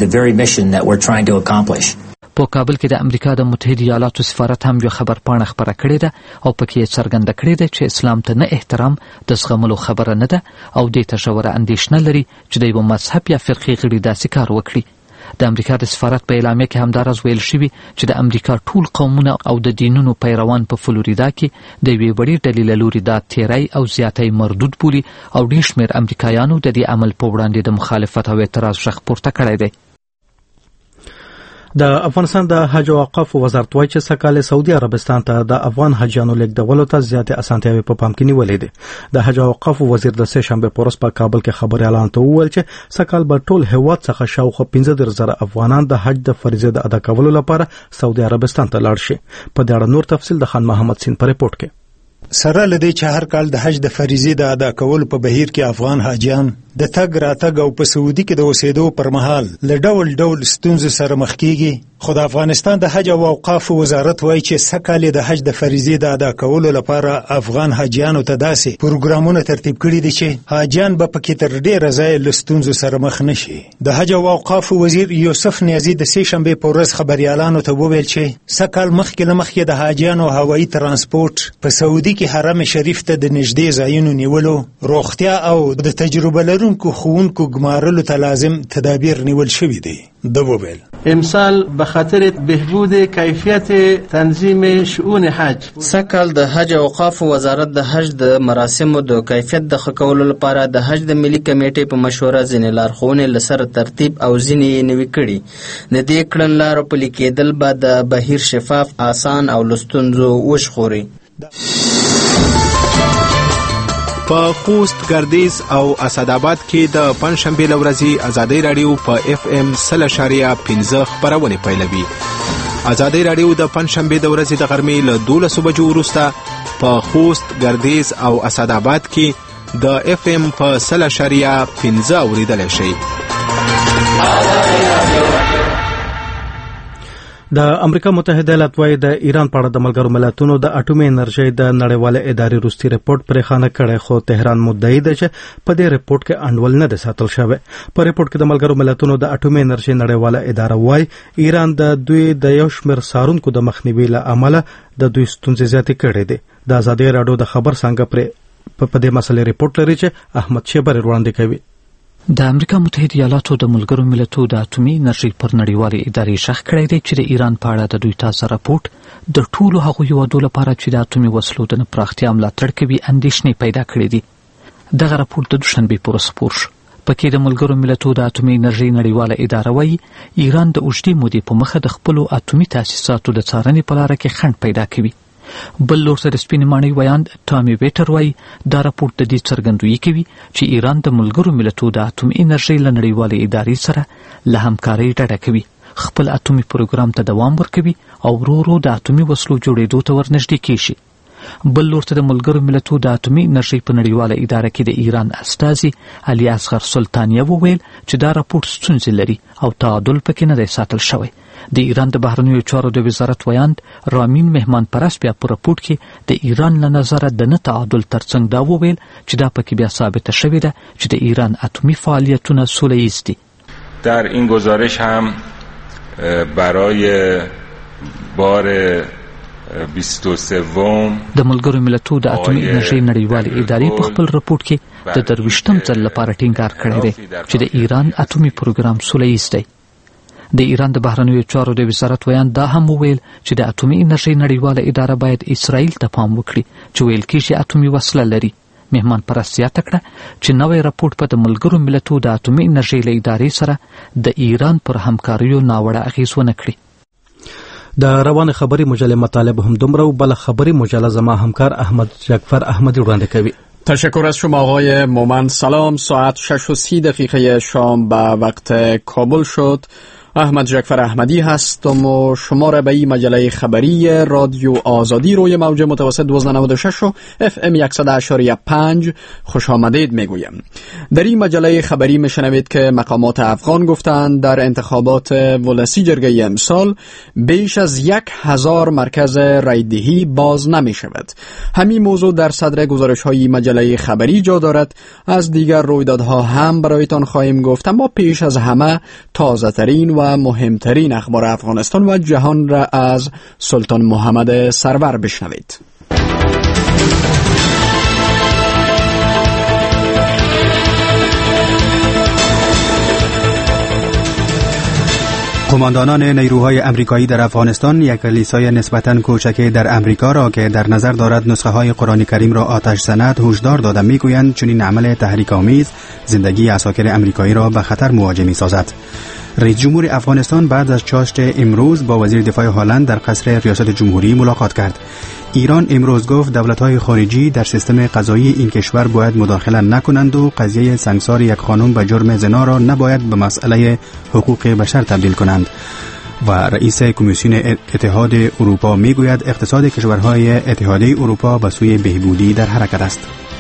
کوي. په کابل کې د امریکا د متحده ایالاتو سفارت هم یو خبرپاڼه خپره کړې ده او پکې یې څرګنده کړې ده چې اسلام ته نه احترام د زغملو خبره نه ده او دې ته ژوره اندېښنه لري چې د یوه مذهب یا فرقې غړي داسې کار وکړي. د امریکا د سفارت په اعلامیه کې همداراز ویل شوي چې د امریکا ټول قومونه او د دینونو پیروان په فلوریدا کې د یوې وړې ډلې له لوري دا تیری او زیاتی مردود بولي او ډېر شمېر امریکایانو د دې عمل په وړاندې د مخالفت او اعتراض غږ پورته کړی دی. د افغانستان د حج او اوقاف وزارت وايي چې سکهال سعودي عربستان ته د افغان حاجیانو لیږدولو ته زیاتې اسانتیاوې په پام کې نیولې دي. د حج او اوقاف وزیر د سه شنبې په ورځ په کابل کې خبريالانو ته وویل چې سکهال به ټول هیواد څخه شاوخوا پنځه دېرش زره افغانان د حج د فریضې د ادا کولو لپاره سعودي عربستان ته لاړ شي. په دې اړه نور تفصیل د خان محمد سین په ریپورت کې. سره لدی چې هر کال د حج د فریضې د ادا کولو په بهیر کې افغان حاجیان د تګ راتګ او په سعودي کې د اوسېدو پر مهال له ډول ډول ستونزو سره مخ کیږي. خو د افغانستان د حج او اوقاف وزارت وایي چې سکهال د حج د فریضې د ادا کولو لپاره افغان حاجیانو ته داسې پروګرامونه ترتیب کړي دي چې حاجیان به پکې تر ډېره ځایه له ستونزو سره مخ نشي. د حج او اوقاف وزیر یوسف نیازي د سه شنبې په ورځ خبريالانو ته وویل چې سکهال مخکې له مخکې د حاجیانو هوایي ترانسپورت په سعودي کې حرم شریف ته د نږدې ځایونو نیولو، روغتیا او د تجربه لرونکو ښوونکو ګمارلو ته لازم تدابیر نیول شوي دي. ده وویل امسال به خاطر بهبود کیفیت تنظیم شؤون حج سکهال د حج او اوقاف وزارت د حج د مراسمو د کیفیت د ښه کولو لپاره د حج د ملي کمیټې په مشوره ځینې لارښوونې له سره ترتیب او ځینې یې نوي کړي. د دې کړنلارو پلي کېدل به د بهیر شفاف، آسان او له ستونزو وژغوري. په خوست، ګردیز او اسداباد کې د پنځشنبې له ورځې ازادۍ راډیو په اف ام سل اشاریه پنځه خپرونې پیلوي. ازادۍ راډیو د پنځشنبې د ورځې د غرمې له دولسو بجو وروسته په خوست، ګردیز او اسداباد کې د اف ام په سل اشاریه پنځه اوریدلی شي. د امریکا متحده ایالات وايي د ایران په اړه د ملګرو ملتونو د اټومي انرژۍ د نړیواله ادارې وروستي ریپورت پرې خانه کړی، خو تهران مدعي دی چې په دې ریپورت کې انډول نه دی ساتل شوی. په ریپورت کې د ملګرو ملتونو د اټومي انرژۍ نړیواله اداره وايي ایران د دوی د یو شمېر څارونکو د مخنیوي له امله د دوی ستونزې زیاتې کړې دي. د ازادۍ راډیو د خبر څنګه پرې په دې مسلې ریپورت لري چې احمد شیبر وړاندې کوي. د امریکا متحده ایالاتو د ملګرو ملتونو د اټومي انرژۍ پر نړیوالې ادارې شخ کړی دی چې د ایران په اړه د دوی تازه راپورټ د ټولو هغو هیوادو لپاره چې د اټومي وسلو د پراختیا ملاتړ کوي اندېښنې پیدا کړې دي. دغه راپورټ د دوشنبې په ورځ خپور شو. پکې د ملګرو ملتونو د اټومي انرژي نړیواله اداره وایي ایران د اوږدې مودې په مخه د خپلو اټومي تاسیساتو د څارنې په لاره کې خنډ پیدا کوي. بل لور ته د سپینې ماڼۍ ویاند ټامي ویټر وایي دا راپور د دې څرګندویي کوي چې ایران د ملګرو ملتونو د اټومي انرژي له نړیوالې ادارې سره له همکارۍ ډډه کوي، خپل اټومي پروګرام ته دوام ورکوي او ورو ورو د اټومي وسلو جوړېدو ته ورنږدې کیږي. بل لور ته د ملګرو ملتونو د اټومي انرژي په نړیواله اداره کې د ایران استازي علي اصغر سلطانیه وویل چې دا راپور ستونزې لري او تعادل پکې نه دی ساتل شوی. د ایران د بهرنیو چارو د وزارت ویاند رامین مهمان پرست بیا په راپور کې د ایران له نظره د نه تعادل ترڅنګ دا وویل چې دا پکې بیا ثابته شوې ده چې د ایران اټومي فعالیتونه سوله‌ایز دي. در این گزارش هم برای بار بیست و سوم د ملګرو ملتونو د اټومي انرژي نړیوالې ادارې په خپل راپور کې د درویشتم ځل لپاره ټینګار کړی دی چې د ایران اټومي پروګرام سوله‌ایز دی. د ایران د بهرنیو چارو د وزارت ویاند دا هم وویل چې د اټومي انرژي نړیواله اداره باید اسرائیل ته پام وکړي چې ویل کېږي اټومي وسله لري. مهمان پرست زیاته کړه چې نوی راپور په د ملګرو ملتونو د اټومي انرژي له ادارې سره د ایران پر همکاریو ناوړه اغېز ونه کړي. د روان خبري مجله مطالب هم دومره و بل خبري مجله زما همکار احمد جعفر احمدی وړاندې کوي. تشکر از شما آقای مومن. سلام. ساعت شش و سی دقیقه شام به وقت کابل شد. احمد جعفر احمدی هستم و شما را به این مجله خبری رادیو آزادی روی موج متوسط دویست و نود و شش و اف ام صد و اشاری پنج خوش آمدید میگویم. در این مجله خبری میشنوید که مقامات افغان گفتند در انتخابات ولسی جرگه امسال بیش از یک هزار مرکز رایدهی باز نمی شود. همین موضوع در صدر گزارش های مجله خبری جا دارد. از دیگر رویدادها هم برایتان خواهیم گفت، اما پیش از همه تازه ترین و مهمترین اخبار افغانستان و جهان را از سلطان محمد سرور بشنوید. قماندانان نیروهای امریکایی در افغانستان یک کلیسای نسبتاً کوچک در امریکا را که در نظر دارد نسخه های قرآن کریم را آتش زند هشدار داده میگویند چنین عمل تحریک‌آمیز زندگی عساکر امریکایی را به خطر مواجه می‌سازد. رئیس جمهور افغانستان بعد از چاشت امروز با وزیر دفاع هلند در قصر ریاست جمهوری ملاقات کرد. ایران امروز گفت دولت‌های خارجی در سیستم قضایی این کشور باید مداخله نکنند و قضیه سنگسار یک خانم به جرم زنا را نباید به مسئله حقوق بشر تبدیل کنند. و رئیس کمیسیون اتحاد اروپا میگوید اقتصاد کشورهای اتحادیه اروپا به سوی بهبودی در حرکت است.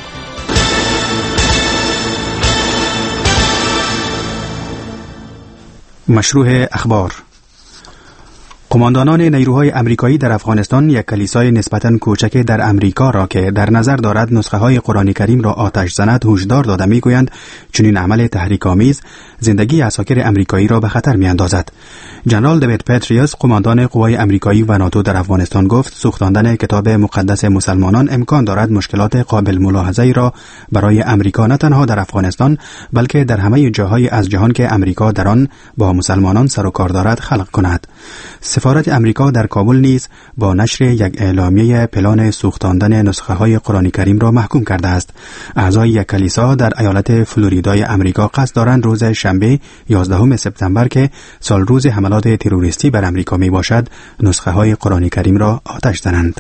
مشروع اخبار. قماندانان نیروهای امریکایی در افغانستان یک کلیسای نسبتاً کوچک در امریکا را که در نظر دارد نسخه های قرآن کریم را آتش زند هشدار داده میگویند چنین عمل تحریک‌آمیز زندگی عساکر امریکایی را به خطر میاندازد. جنرال دیوید پتریوس قماندان قوای امریکایی و ناتو در افغانستان گفت سوختاندن کتاب مقدس مسلمانان امکان دارد مشکلات قابل ملاحظه‌ای را برای امریکا نه تنها در افغانستان بلکه در همه جاهای از جهان که امریکا در آن با مسلمانان سر و کار دارد خلق کند. سفارت امریکا در کابل نیز با نشر یک اعلامیه پلان سوختاندن نسخه های قرآن کریم را محکوم کرده است. اعضای یک کلیسا در ایالت فلوریدای امریکا قصد دارند روز شنبه یازدهم سپتامبر که سال روز حملات تروریستی بر امریکا می باشد نسخه های قرآن کریم را آتش زنند.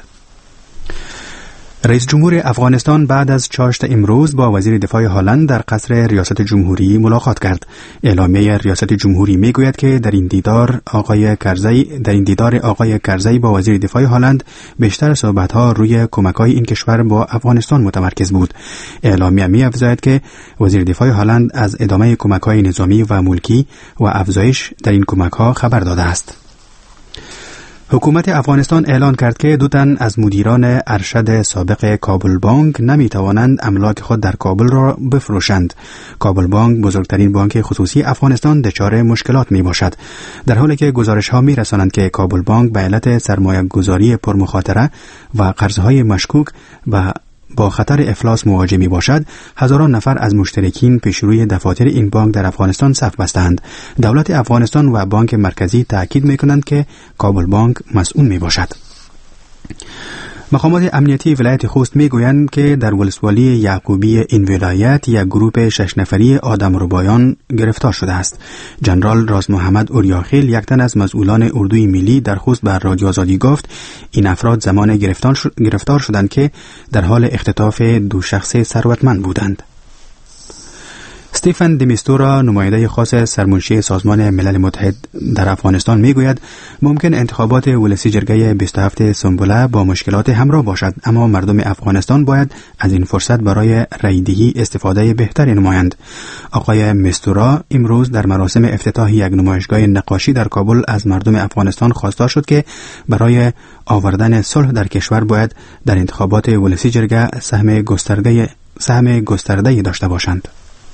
رئیس جمهور افغانستان بعد از چاشت امروز با وزیر دفاع هلند در قصر ریاست جمهوری ملاقات کرد. اعلامیه ریاست جمهوری میگوید که در این دیدار آقای کرزی در این دیدار آقای کرزی با وزیر دفاع هلند بیشتر صحبت‌ها روی کمک‌های این کشور با افغانستان متمرکز بود. اعلامیه می‌افزاید که وزیر دفاع هلند از ادامه کمک‌های نظامی و ملکی و افزایش در این کمک‌ها خبر داده است. حکومت افغانستان اعلان کرد که دو تن از مدیران ارشد سابق کابل بانک نمی توانند املاک خود در کابل را بفروشند. کابل بانک بزرگترین بانک خصوصی افغانستان دچار مشکلات می باشد، در حالی که گزارش ها می رسانند که کابل بانک به علت سرمایه گذاری پرمخاطره و قرضهای مشکوک به با خطر افلاس مواجه می باشد. هزاران نفر از مشترکین پیش روی دفاتر این بانک در افغانستان صف بستند. دولت افغانستان و بانک مرکزی تاکید می کنند که کابل بانک مسئول می باشد. مقامات امنیتی ولایت خوست میگویند که در ولسوالی یعقوبی این ولایت یک گروه شش نفری آدمربایان گرفتار شده است. جنرال راز محمد اوریاخیل، یک تن از مسئولان اردوی ملی در خوست بر رادیو آزادی گفت این افراد زمان گرفتار, شد، گرفتار شدند که در حال اختطاف دو شخص ثروتمند بودند. استیفن دمیستورا، نماینده خاص سرمنشی سازمان ملل متحد در افغانستان میگوید ممکن انتخابات ولسی جرگه بیست و هفت سنبله با مشکلات همراه باشد، اما مردم افغانستان باید از این فرصت برای رایدهی استفاده بهتری نمایند. آقای میستورا امروز در مراسم افتتاح یک نمایشگاه نقاشی در کابل از مردم افغانستان خواستار شد که برای آوردن صلح در کشور باید در انتخابات ولسی جرگه سهم گسترده سهم گسترده داشته باشند.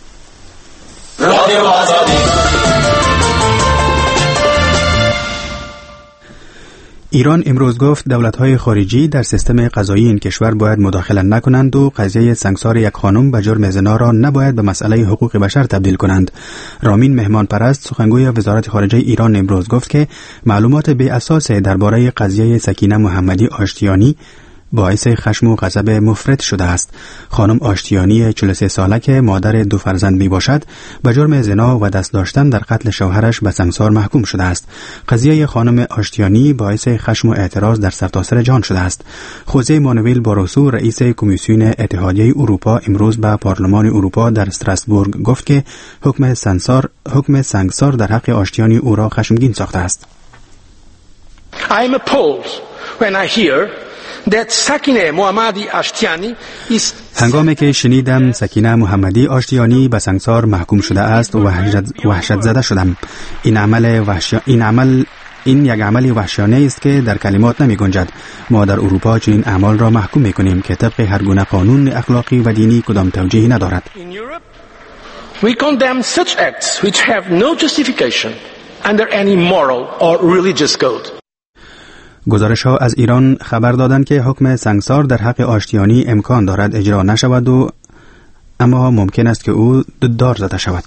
ایران امروز گفت دولت‌های خارجی در سیستم قضایی این کشور باید مداخله نکنند و قضیه سنگسار یک خانم به جرم زنا را نباید به مسئله حقوق بشر تبدیل کنند. رامین مهمان پرست، سخنگوی وزارت خارجه ایران امروز گفت که معلومات بی اساس درباره قضیه سکینه محمدی آشتیانی باعث خشم و غضب مفرط شده است. خانم آشتیانی چهل و سه ساله که مادر دو فرزند می باشد به جرم زنا و دست داشتن در قتل شوهرش به سنگسار محکوم شده است. قضیه خانم آشتیانی باعث خشم و اعتراض در سرتاسر جهان شده است. خوزه مانوئل باروسو، رئیس کمیسیون اتحادیه اروپا، امروز به پارلمان اروپا در استراسبورگ گفت که حکم سنگسار حکم سنگسار در حق آشتیانی او را خشمگین ساخته است. I am appalled when I hear that Sakine Mohammadi Ashtiani is هنگامی که شنیدم سکینه محمدی آشتیانی به سنگسار محکوم شده است و وحشت, وحشت زده شدم. این عمل وحشی... این عمل این یک عملی وحشیانه است که در کلمات نمی گنجد. ما در اروپا چنین اعمال را محکوم می کنیم که طبق هر گونه قانون اخلاقی و دینی کدام توجیهی ندارد. In Europe, we condemn such acts which have no justification under any moral or religious code. گزارش ها از ایران خبر دادند که حکم سنگسار در حق آشتیانی امکان دارد اجرا نشود و اما ممکن است که او دار زده شود.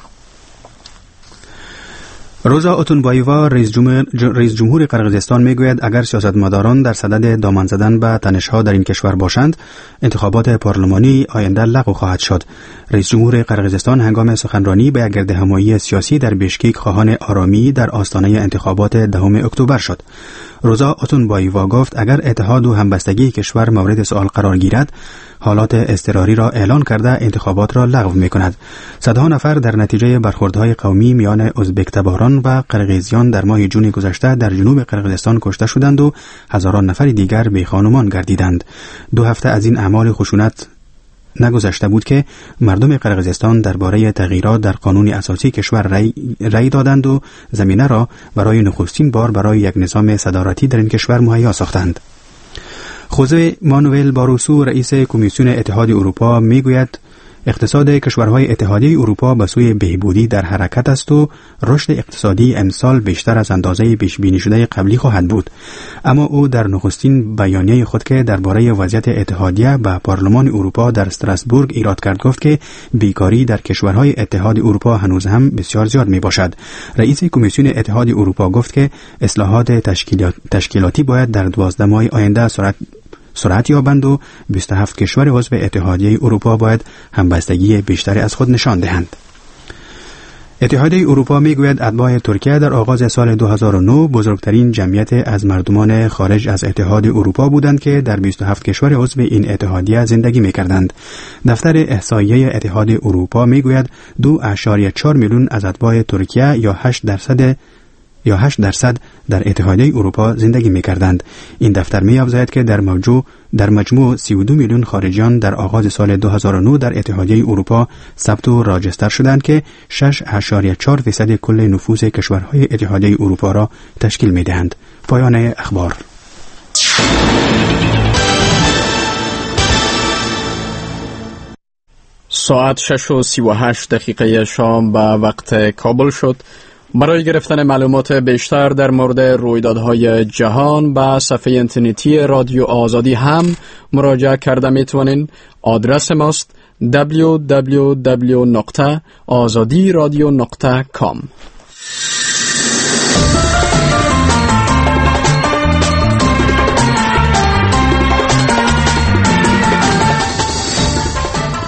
روزا اوتونبایووا، رئیس جمهور رئیس جمهور قرقیزستان میگوید اگر سیاستمداران در صدد دامن زدن به تنش‌ها در این کشور باشند، انتخابات پارلمانی آینده لغو خواهد شد. رئیس جمهور قرقیزستان هنگام سخنرانی به یک گردهمایی سیاسی در بیشکک خواهان آرامی در آستانه انتخابات دهم اکتبر شد. روزا اوتونبایووا گفت اگر اتحاد و همبستگی کشور مورد سؤال قرار گیرد، حالات اضطراری را اعلان کرده انتخابات را لغو می‌کند. صدها نفر در نتیجه برخوردهای قومی میان ازبک تباران و قرقیزیان در ماه جون گذشته در جنوب قرقیزستان کشته شدند و هزاران نفر دیگر بی‌خانمان گردیدند. دو هفته از این اعمال خشونت نگذشته بود که مردم قرقیزستان درباره تغییرات در قانون اساسی کشور رأی, رأی دادند و زمینه را برای نخستین بار برای یک نظام صدارتی در این کشور مهیا ساختند. خوزه مانوئل باروسو، رئیس کمیسیون اتحاد اروپا میگوید اقتصاد کشورهای اتحادیه اروپا به سوی بهبودی در حرکت است و رشد اقتصادی امسال بیشتر از اندازه پیش بینی شده قبلی خواهد بود. اما او در نخستین بیانیه خود که درباره وضعیت اتحادیه به پارلمان اروپا در استراسبورگ ایراد کرد گفت که بیکاری در کشورهای اتحاد اروپا هنوز هم بسیار زیاد می باشد. رئیس کمیسیون اتحاد اروپا گفت که اصلاحات تشکیلاتی باید در دوازده ماه آینده سرعت سرعت یابند و بیست و هفت کشور عضو اتحادیه اروپا باید همبستگی بیشتری از خود نشان دهند. اتحادیه اروپا میگوید اتباع ترکیه در آغاز سال دو هزار و نه بزرگترین جمعیت از مردمان خارج از اتحاد اروپا بودند که در بیست و هفت کشور عضو این اتحادیه زندگی میکردند. دفتر احصاییه اتحاد اروپا میگوید دو اعشاریه چهار میلیون از اتباع ترکیه یا هشت درصد یا هشت درصد در اتحادیه اروپا زندگی می‌کردند. این دفتر می‌افزاید که در موجو در مجموع سی و دو میلیون خارجیان در آغاز سال دو هزار و نه در اتحادیه اروپا ثبت و راجستر شدند که شش اعشاریه چهار درصد کل نفوذ کشورهای اتحادیه اروپا را تشکیل می‌دهند. پایان اخبار. ساعت شش و سی و هشت دقیقه شام به وقت کابل شد. برای گرفتن معلومات بیشتر در مورد رویدادهای جهان به صفحه اینترنتی رادیو آزادی هم مراجعه کرده میتونین. آدرس ماست دبلیو دبلیو دبلیو دات آزادی رادیو دات کام.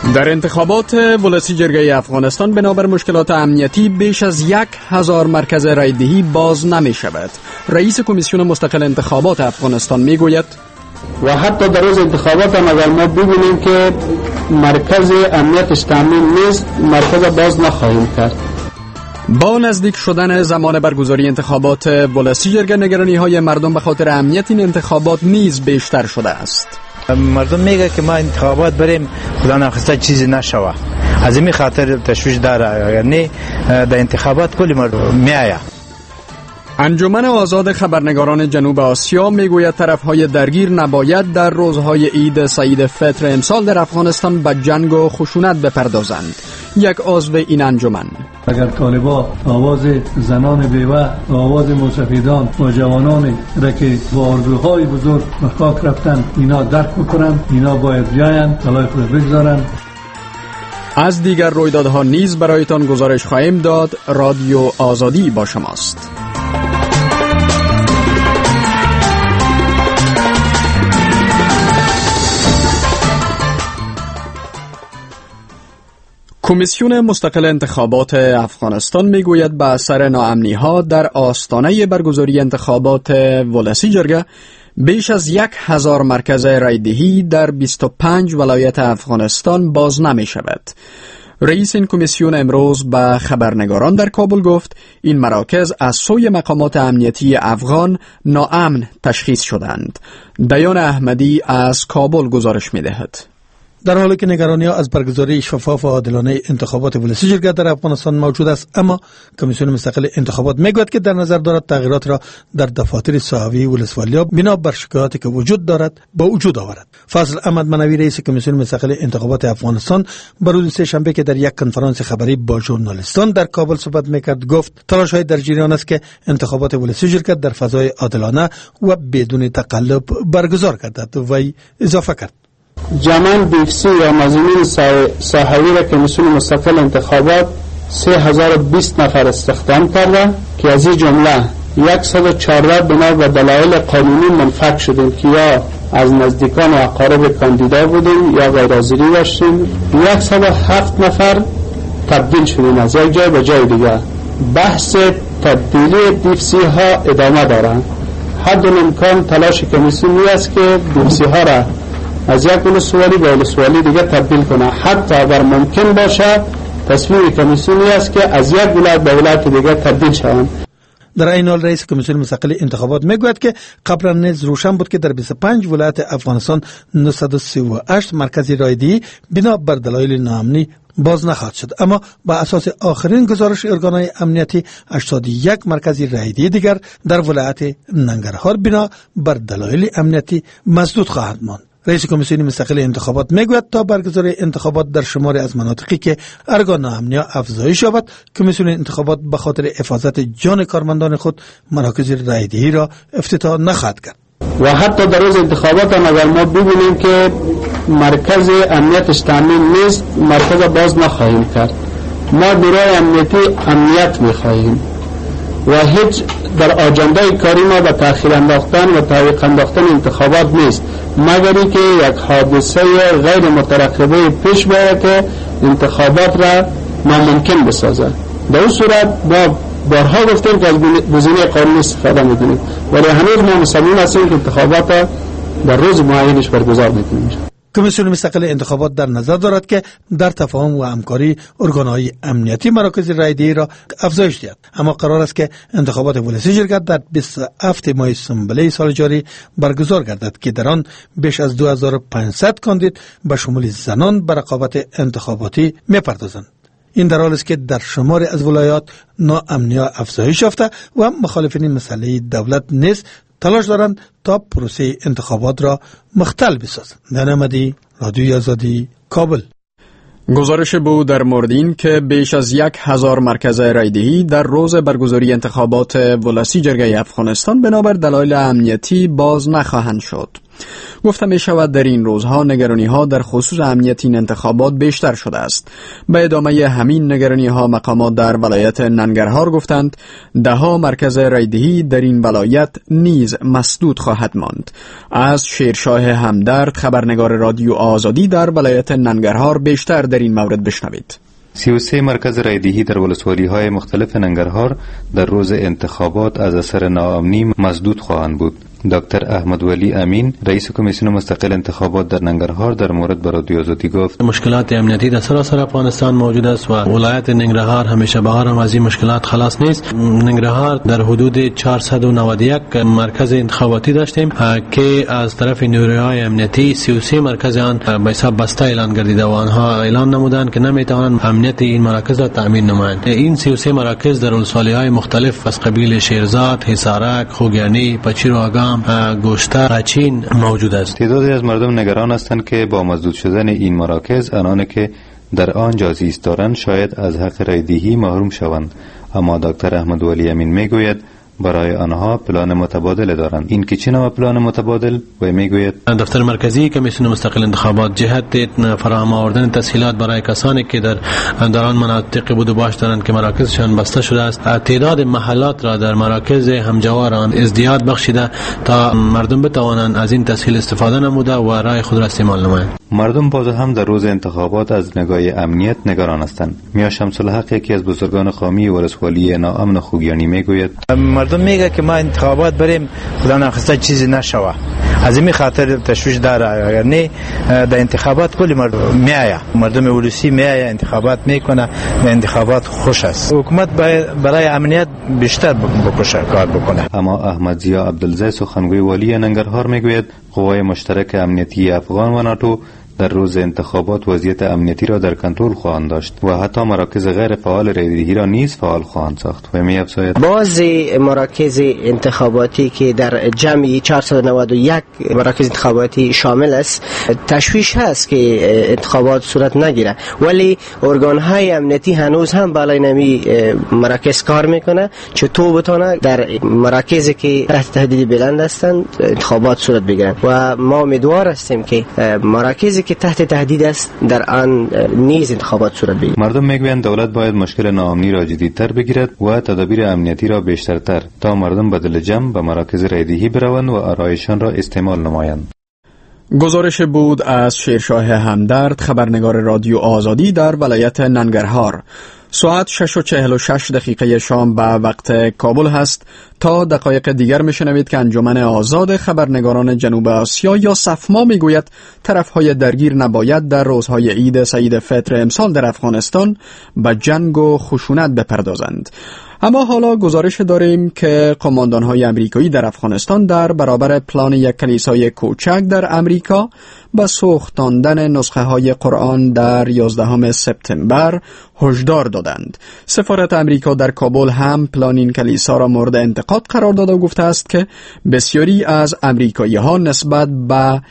در انتخابات ولسی جرگه افغانستان بنابر مشکلات امنیتی بیش از یک هزار مرکز رایدهی باز نمی شود. رئیس کمیسیون مستقل انتخابات افغانستان می گوید و حتی در روز انتخابات هم اگر ما ببینیم که مرکز امنیتش تامین نیست، مرکز باز نخواهیم کرد. با نزدیک شدن زمان برگزاری انتخابات ولسی جرگه نگرانی های مردم به خاطر امنیت این انتخابات نیز بیشتر شده است. مردم میگه که ما انتخابات بریم خدا نخواسته چیزی نشوه، از این خاطر تشویش داره، یعنی در انتخابات کلی مردم میآیه. انجمن آزاد خبرنگاران جنوب آسیا میگوید طرفهای درگیر نباید در روزهای عید سعید فطر امسال در افغانستان به جنگ و خشونت بپردازند. یک عضو این انجمن: اگر طالبان آواز زنان بیوه، آواز مسافران و جوانان را که با آرزوهای بزرگ به خاک رفتن اینا درک بکنن، اینا باید بیاین طلای خود بگذارن. از دیگر رویدادها نیز برایتان گزارش خواهیم داد. رادیو آزادی با شماست. کمیسیون مستقل انتخابات افغانستان میگوید به اثر ناامنی‌ها در آستانه برگزاری انتخابات ولسی جرگه بیش از یک هزار مرکز رایدهی در بیست و پنج ولایت افغانستان باز نمی شود. رئیس این کمیسیون امروز به خبرنگاران در کابل گفت این مراکز از سوی مقامات امنیتی افغان ناامن تشخیص شدند. دیان احمدی از کابل گزارش می دهد. در حالی که نگرانی‌ها از برگزاری شفاف و عادلانه انتخابات ولسی جرگه در افغانستان موجود است، اما کمیسیون مستقل انتخابات میگوید که در نظر دارد تغییرات را در دفاتر صحوی ولسوالی‌ها بنا بر شکایاتی که وجود دارد با وجود آورد. فضل احمد منوی رئیس کمیسیون مستقل انتخابات افغانستان بر روز سه شنبه که در یک کنفرانس خبری با ژورنالیستان در کابل صحبت میکرد گفت تلاش‌های در جریان است که انتخابات ولسی جرگه در فضای عادلانه و بدون تقلب برگزار گردد. وی اضافه کرد: جمعاً بیفسی یا مضمون صحوی را کمیسیون مستقل انتخابات سه هزار و بیست نفر استخدام کرده که از این جمله صد و چهارده بنا به دلایل قانونی منفک شدیم که یا از نزدیکان و اقارب کاندیدا بودیم یا غیر حاضری داشتیم. صد و هفت نفر تبدیل شدیم از یک جای به جای دیگر. بحث تبدیلی بیفسی ها ادامه دارد. حد امکان تلاش کمیسیون است که بیفسی ها را از یک ولسوالی به ولسوالی دیگه تبدیل کنه. حتی اگر ممکن باشه تصمیم کمیسیونی است که از یک ولایت به ولایت دیگه تبدیل شوند. در این حال رئیس کمیسیون مستقل انتخابات میگوید که قبلا نیز روشن بود که در بیست و پنج ولایت افغانستان نهصد و سی و هشت مرکز رایدهی بنا بر دلایل ناامنی باز نخواهد شد، اما با اساس آخرین گزارش ارگانهای امنیتی هشتاد و یک مرکز رایدهی دیگر در ولایت ننگرهار بنا بر دلایل امنیتی مسدود خواهد ماند. رئیس کمیسیون مستقل انتخابات میگوید تا برگزاری انتخابات در شماری از مناطقی که ارگان امنیتی افزایش یابد، کمیسیون انتخابات به خاطر حفاظت جان کارمندان خود مراکز رایدهی را افتتاح نخواهد کرد. و حتی در روز انتخابات هم اگر ما ببینیم که مرکز امنیتش تامین نیست، مرکز باز نخواهیم کرد. ما نیروی امنیتی امنیت میخواهیم و هیچ در آجنده کاری ما به تأخیر انداختن و تعویق انداختن انتخابات نیست، مگر اینکه یک حادثه غیر مترقبه پیش بیاید که انتخابات را ناممکن بسازد. در اون صورت ما بارها گفتیم که از گزینه قانونی استفاده میکنیم، ولی هنوز ما مصمم هستیم که انتخابات در روز معینش برگزار میکنیم. کمیسیون مستقل انتخابات در نظر دارد که در تفاهم و همکاری ارگانهای امنیتی مراکز رایدهی را افزایش دهد، اما قرار است که انتخابات ولسی جرگه در بیست و هفت ماه سنبله سال جاری برگزار گردد که در آن بیش از دو هزار و پانصد کاندید به شمول زنان به رقابت انتخاباتی میپردازند. این در حالی است که در شماری از ولایات ناامنی‌ها افزایش یافته و مخالفین مسئله دولت نیز تلاش دارند تا پروسه انتخابات را مختل بسازند. نمدی رادیوی آزادی کابل. گزارش بود در مورد این که بیش از یک هزار مرکز رایدهی در روز برگزاری انتخابات ولسی جرگه افغانستان بنابر دلایل امنیتی باز نخواهند شد. گفته می شود در این روزها نگرانی ها در خصوص امنیت این انتخابات بیشتر شده است. به ادامه همین نگرانی ها مقامات در ولایت ننگرهار گفتند ده ها مرکز رایدهی در این ولایت نیز مسدود خواهد ماند. از شیرشاه همدرد خبرنگار رادیو آزادی در ولایت ننگرهار بیشتر در این مورد بشنوید. سی و سه مرکز رایدهی در ولسوالی‌های مختلف ننگرهار در روز انتخابات از اثر ناامنی مسدود خواهند بود. دکتر احمد ولی امین رئیس کمیسیون مستقل انتخابات در ننگرهار در مورد به رادیو آزادی گفت مشکلات امنیتی در سراسر افغانستان موجود است و ولایت ننگرهار همیشه بهار هم از این مشکلات خلاص نیست. ننگرهار در حدود چهارصد و نود و یک مرکز انتخاباتی داشتیم که از طرف نیروهای امنیتی سی و سه مرکز آن به حساب بسته اعلان گردیده و آنها اعلان نمودند که نمیتوانند امنیت این مراکز را تامین نمایند. این سی و سه مراکز در ولسوالی‌های مختلف از قبیل شیرزاد، حصارک، خوگیانی، پچیر و آگام، گوشته، قچین موجود است. تعدادی از مردم نگران هستند که با مسدود شدن این مراکز آنان که در آن جاسیس دارند شاید از حق رایدهی محروم شوند. اما دکتر احمد ولی امین میگوید برای آنها پلان متبادل دارند. این که چه نوع پلان متبادل؟ و میگوید دفتر مرکزی کمیسیون مستقل انتخابات جهت فراهم آوردن تسهیلات برای کسانی که در در آن مناطق بود و باش دارند که مراکزشان بسته شده است تعداد محلات را در مراکز همجوار آن ازدیاد بخشیده تا مردم بتوانند از این تسهیل استفاده نموده و رای خود را استعمال نمایند. مردم باز هم در روز انتخابات از نگاه امنیت نگران هستند. میا شمس الحق یکی از بزرگان قومی ولسوالی ناامن خوگیانی میگوید مردم میگه که ما انتخابات بریم خدا نخواسته چیزی نشوه. از این خاطر تشویش داره. یعنی در انتخابات کلی مردم میایه مردم ولسی میایه انتخابات میکنه و انتخابات خوش است. حکومت برای امنیت بیشتر بکشه کار بکنه. اما احمد ضیا عبدالزی سخنگوی والی ننگرهار میگوید قوای مشترک امنیتی افغان و ناتو در روز انتخابات وضعیت امنیتی را در کنترل خواهند داشت و حتی مراکز غیر فعال رایدهی را نیز فعال خواهند ساخت. و می‌افزاید بعضی مراکز انتخاباتی که در جمعی چهارصد و نود و یک مراکز انتخاباتی شامل است تشویش هست که انتخابات صورت نگیره، ولی ارگان‌های امنیتی هنوز هم بالای نمی مراکز کار میکنه چطور بتونه در مراکزی که تحت تهدید بلند هستند انتخابات صورت بگیرن و ما امیدوار هستیم که مراکزی که تحت تهدید است در آن نیز انتخابات صورت بگیرد. مردم میگویند دولت باید مشکل ناامنی را جدی‌تر بگیرد و تدابیر امنیتی را بیشترتر تا مردم بدل جمع به مراکز رایدهی بروند و آرایشان را استعمال نمایند. گزارش بود از شیرشاه همدرد خبرنگار رادیو آزادی در ولایت ننگرهار. ساعت شش و چهل و شش دقیقه شام به وقت کابل هست. تا دقایق دیگر میشنوید که انجمن آزاد خبرنگاران جنوب آسیا یا سفما میگوید طرفهای درگیر نباید در روزهای عید سعید فطر امسال در افغانستان به جنگ و خشونت بپردازند. اما حالا گزارش داریم که قماندان‌های امریکایی در افغانستان در برابر پلان یک کلیسای کوچک در امریکا به سوختاندن نسخه های قرآن در یازدهم سپتامبر هشدار دادند. سفارت امریکا در کابل هم پلان این کلیسا را مورد انتقاد قرار داده و گفته است که بسیاری از امریکایی‌ها نسبت به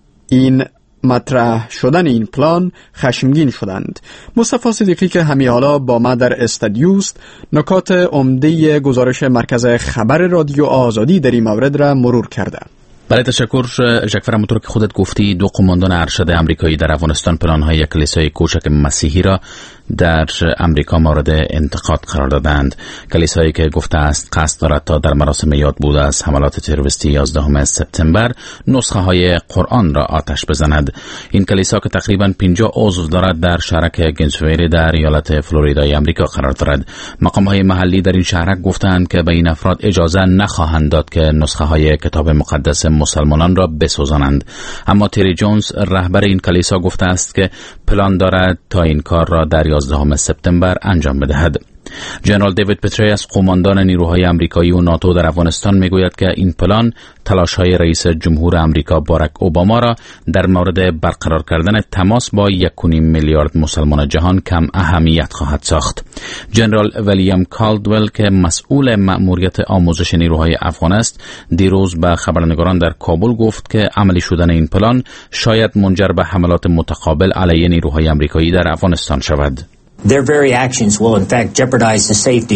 این مطرح شدن این پلان خشمگین شدند. مصطفی صدیقی که همین حالا با ما در استودیوست نکات عمده گزارش مرکز خبر رادیو آزادی در این مورد را مرور کرده. برای تشکر جکفر. همونطور که خودت گفتی دو قماندان ارشد امریکایی در افغانستان پلان‌های کلیسای کوچک مسیحی را در امریکا مورد انتقاد قرار دادند. کلیسایی که گفته است قصد دارد تا در مراسم یاد بود از حملات تروریستی یازدهم سپتامبر نسخه های قرآن را آتش بزند. این کلیسا که تقریباً پنجاه عضو دارد در شهرک گنسویری در ایالت فلوریدای امریکا قرار دارد. مقام های محلی در این شهرک گفتند که به این افراد اجازه نخواهند داد که نسخه های کتاب مقدس مسلمانان را بسوزانند. اما تری جونز رهبر این کلیسا گفته است که پلان دارد تا این کار را در یازدهم سپتامبر انجام بدهد. جنرال دیوید پتریاس قماندان نیروهای امریکایی و ناتو در افغانستان میگوید که این پلان تلاش‌های رئیس جمهور امریکا باراک اوباما را در مورد برقرار کردن تماس با یک و نیم میلیارد مسلمان جهان کم اهمیت خواهد ساخت. جنرال ویلیام کالدول که مسئول مأموریت آموزش نیروهای افغان است دیروز به خبرنگاران در کابل گفت که عملی شدن این پلان شاید منجر به حملات متقابل علیه نیروهای امریکایی در افغانستان شود. Their very actions will in fact jeopardize the safety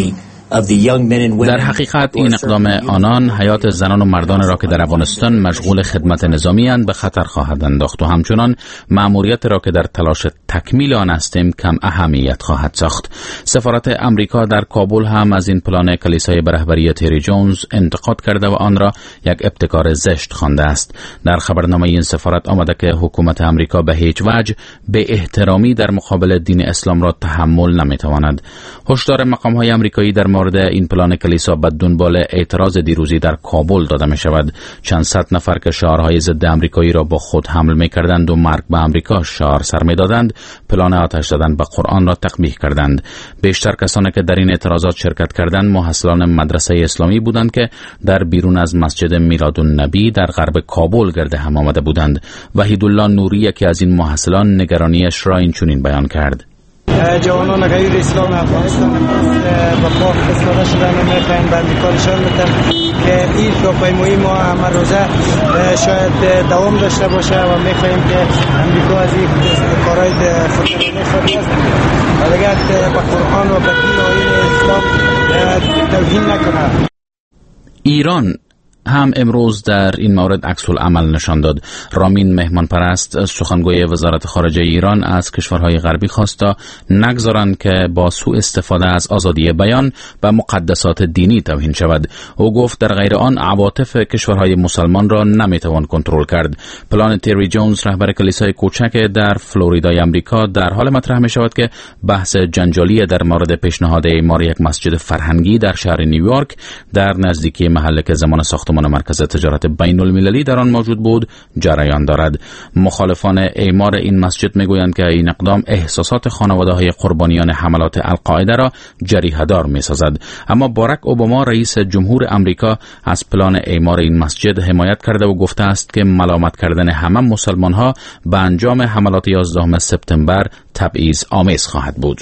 در حقیقت این اقدام آنان حیات زنان و مردان را که در افغانستان مشغول خدمت نظامی اند به خطر خواهد انداخت و همچنان مأموریت را که در تلاش تکمیل آن هستیم کم اهمیت خواهد ساخت. سفارت امریکا در کابل هم از این پلان کلیسای به رهبری تری جونز انتقاد کرده و آن را یک ابتکار زشت خوانده است. در خبرنامه این سفارت آمده که حکومت امریکا به هیچ وجه به احترامی در مقابل دین اسلام را تحمل نمیتواند. هشدار مقام‌های امریکایی در مورد این پلان کلیسا به دنبال اعتراض دیروزی در کابل داده می شود. چند صد نفر که شعارهای ضد امریکایی را با خود حمل می کردند و مرگ به امریکا شعار سر می دادند، پلان آتش زدن به قرآن را تقبیح کردند. بیشتر کسانی که در این اعتراضات شرکت کردند محصلان مدرسه اسلامی بودند که در بیرون از مسجد میلادالنبی در غرب کابل گرد هم آمده بودند. وحیدالله نوری یکی از این محصلان نگرانیش را اینچنین بیان کرد. جوانان غیر اسلام افغانستان با پاک استفاده شدن و میخواین به امریکا نشان بدن که این راهپیمایی ما همه روزه شاید دوام داشته باشه و میخوایم که امریکا از این کارهای خطرناک خالی است و دیگر به قرآن و به دین و آیین اسلام توهین نکنه. ایران هم امروز در این مورد عکس العمل نشان داد. رامین مهمان پرست سخنگوی وزارت خارجه ایران از کشورهای غربی خواست تا نگذارند که با سوء استفاده از آزادی بیان و مقدسات دینی توهین شود. او گفت در غیر آن عواطف کشورهای مسلمان را نمیتوان کنترل کرد. پلان تری جونز رهبر کلیسای کوچک در فلوریدای آمریکا در حال مطرح می شود که بحث جنجالی در مورد پیشنهاد اعمار یک مسجد فرهنگی در شهر نیویورک در نزدیکی محله که زمان ساختمان مرکز تجارت بین المللی در آن موجود بود جریان دارد. مخالفان اعمار این مسجد میگویند که این اقدام احساسات خانواده‌های قربانیان حملات القاعده را جریحه‌دار می‌سازد. اما باراک اوباما رئیس جمهور امریکا از پلان اعمار این مسجد حمایت کرده و گفته است که ملامت کردن همه مسلمان‌ها به انجام حملات یازدهم سپتامبر تبعیض آمیز خواهد بود.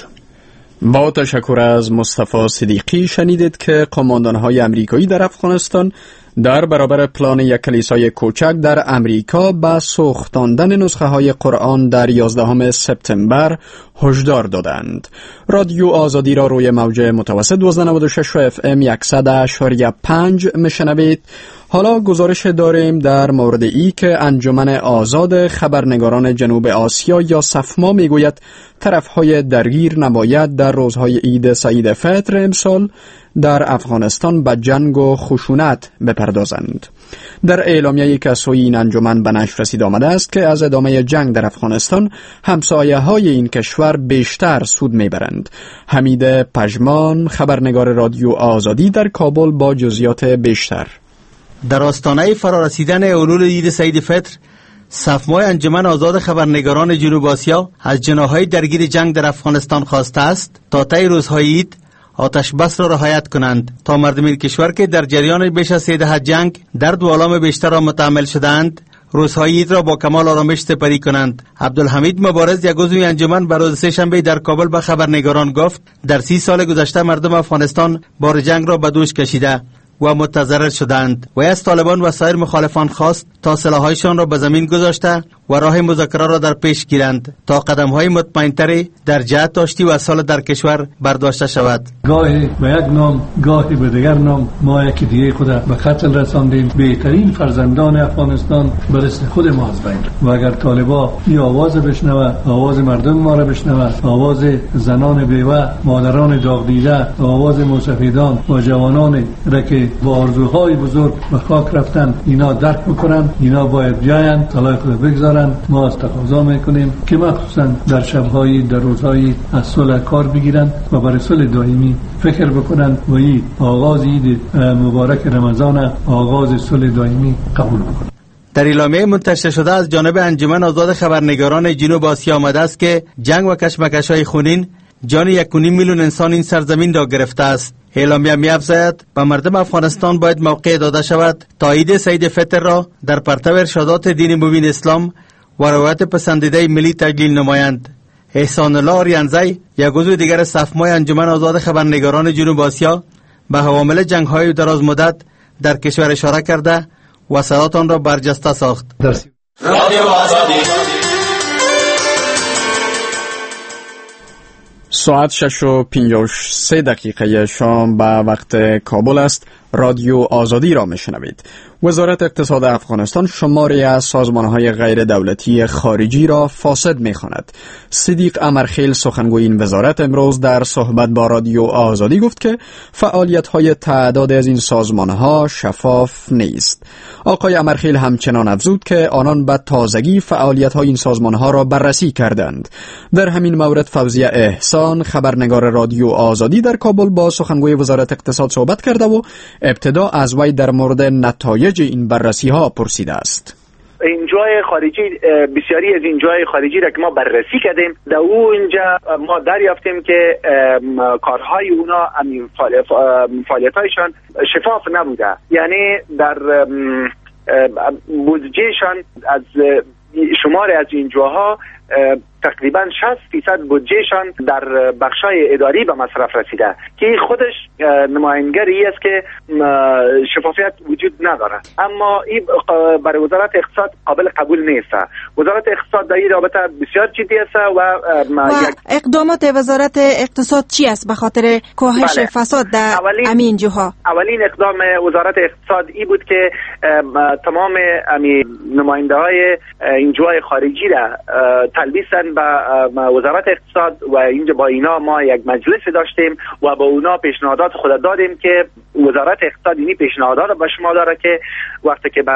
با تشکر از مصطفی صدیقی شنیدید که قماندان‌های امریکایی در افغانستان در برابر پلان یک کلیسای کوچک در امریکا به سوختاندن نسخه های قرآن در یازدهم سپتامبر هشدار دادند. رادیو آزادی را روی موج متوسط دویست و نود و شش اف ام صد و پنج میشنوید. حالا گزارش داریم در مورد ای که انجمن آزاد خبرنگاران جنوب آسیا یا سفما میگوید طرفهای درگیر نباید در روزهای عید سعید فطر امسال در افغانستان به جنگ و خشونت بپردازند. در اعلامیه‌ای که سوی این انجمن به نشر رسید آمده است که از ادامه جنگ در افغانستان همسایه‌های این کشور بیشتر سود میبرند. حمید پژمان خبرنگار رادیو آزادی در کابل با جزئیات بیشتر. در آستانه فرارسیدن حلول عید سعید فطر، سفمای انجمن آزاد خبرنگاران جنوب آسیا از جناح‌های درگیر جنگ در افغانستان خواسته است تا طی روزهای عید آتش بس را رعایت کنند تا مردم این کشور که در جریان بیش از سه دهه جنگ درد و آلام بیشتر را متحمل شدند روزهای عید را با کمال آرامش سپری کنند. عبدالحمید مبارز یک عضو انجمن بر روز سه‌شنبه در کابل به خبرنگاران گفت در سی سال گذشته مردم افغانستان بار جنگ را به دوش کشیده و متضرر شدند و از طالبان و سایر مخالفان خواست تا سلاح‌هایشان را به زمین گذاشته و راه مذاکره را در پیش گیرند تا قدم‌های مطمئن‌تری در جهت داشتی و اصالت در کشور برداشته شود. گاهی به یک نام گاهی به دیگر نام ما یکی دیگه خود به قتل رساندیم. بهترین فرزندان افغانستان به دست خود ما از بین. و اگر طالبا این آواز بشنوه، آواز مردم ما را بشنوه، آواز زنان بیوه، مادران داغ دیده، آواز موسفیدان و جوانان را که با آرزوهای بزرگ به خاک رفتن اینا درک بکنن، اینا باید بیاین صلاح خود بگذارن. ما از تقاضا میکنیم که مخصوصا در شبهای در روزهای از صلح کار بگیرن و برای صلح دائمی فکر بکنن و این آغاز عید مبارک رمضان آغاز صلح دائمی قبول بکنن. در اعلامیه منتشر شده از جانب انجمن آزاد خبرنگاران جنوب آسیا آمده است که جنگ و کشمکش‌های خونین جان یک و نیم میلیون انسان این سرزمین را گرفته است. اعلامیه می‌افزاید به مردم افغانستان باید موقع داده شود تا عید سعید فطر را در پرتو ارشادات دین مبین اسلام و روایت پسندیده ملی تجلیل نمایند. احسان الله آریانزی یک عضو دیگر سفمای انجمن آزاد خبرنگاران جنوب آسیا به عوامل جنگ‌های دراز مدت در کشور اشاره کرده و صدات آن را برجسته ساخت. ساعت شش و پنجاه و سه دقیقه شام به وقت کابل است. رادیو آزادی را میشنوید. وزارت اقتصاد افغانستان شماری از سازمانهای غیر دولتی خارجی را فاسد می‌خواند. صدیق امرخیل سخنگوی این وزارت امروز در صحبت با رادیو آزادی گفت که فعالیت‌های تعداد از این سازمانها شفاف نیست. آقای امرخیل همچنان افزود که آنان به تازگی فعالیت‌های این سازمانها را بررسی کردند. در همین مورد فوزیه احسان خبرنگار رادیو آزادی در کابل با سخنگوی وزارت اقتصاد صحبت کرده و ابتدا از وی در مورد نتایج این بررسی ها پرسیده است. اینجای خارجی، بسیاری از اینجای خارجی را که ما بررسی کردیم، در اونجا ما دریافتیم که کارهای اونا، فعالیت‌هایشان شفاف نبوده. یعنی در بودجهشان از شمار از اینجاها تقریبا شصت درصد بودجهشان در بخشای اداری به مصرف رسیده که خودش نمایندگی است که شفافیت وجود نداره. اما این برای وزارت اقتصاد قابل قبول نیست. وزارت اقتصاد در این رابطه بسیار جدی است و, و اقدامات وزارت اقتصاد چی است به خاطر کاهش بله. فساد در همین جاها؟ اولین اقدام وزارت اقتصاد ای بود که تمام نماینده های این جای خارجی را تلبیسن به وزارت اقتصاد و اینجا با اینا ما یک مجلس داشتیم و با اونا پیشنهادات خود دادیم که وزارت اقتصاد اینی پیشنهادات به شما داره که وقتی که به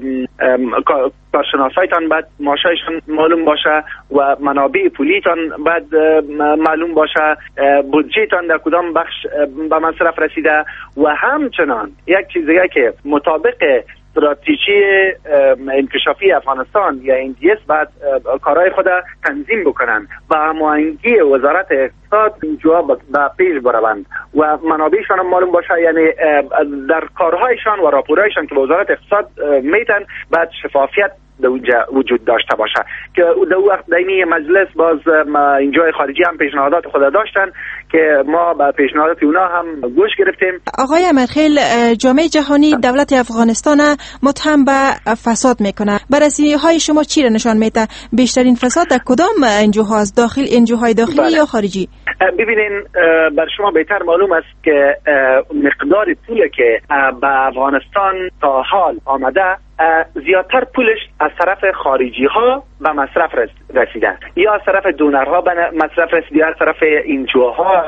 کارشناسایتان باید معاشایشان معلوم باشه و منابع پولیتان باید معلوم باشه، بودجهتان در کدام بخش به مصرف رسیده و همچنان یک چیز دیگه که مطابق استراتژی انکشافی افغانستان یا این دی اس بعد کارهای خود تنظیم بکنن و هماهنگی وزارت اقتصاد اینجا به پیش بروند و منابعشان هم معلوم باشه. یعنی در کارهایشان و راپورهایشان که به وزارت اقتصاد میتن بعد شفافیت در اونجا وجود داشته باشه که در وقت دینی مجلس باز اینجای خارجی هم پیشنهادات خود داشتن که ما به پیشنهادات اونا هم گوش گرفتیم. آقای امرخیل، جامعه جهانی دولت افغانستان متهم به فساد میکنه. بررسی های شما چی را نشان میده؟ بیشترین فساد در کدام انجوها است؟ داخل انجوهای داخلی بله. یا خارجی؟ ببینین، بر شما بهتر معلوم است که مقدار پولی که به افغانستان تا حال آمده زیادتر پولش از طرف خارجی ها به مصرف رسیده یا از طرف دونرها به مصرف رسیده یا از طرف اینجوها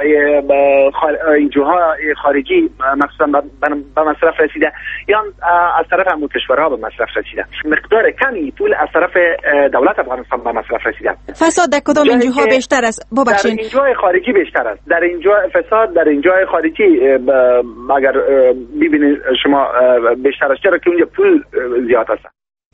اینجوها خارجی مخصوصا به مصرف رسیده یا از طرف همون کشورها به مصرف رسیده. مقدار کمی پول از طرف دولت افغانستان به مصرف رسیده. فساد در کدام اینجوها بیشتر است؟ ببخشید، در اینجوهای خارجی بیشتر است. در اینجا فساد در اینجای خارجی اگر ببینید شما بیشتر است، چرا که اونجا پول زیاد است.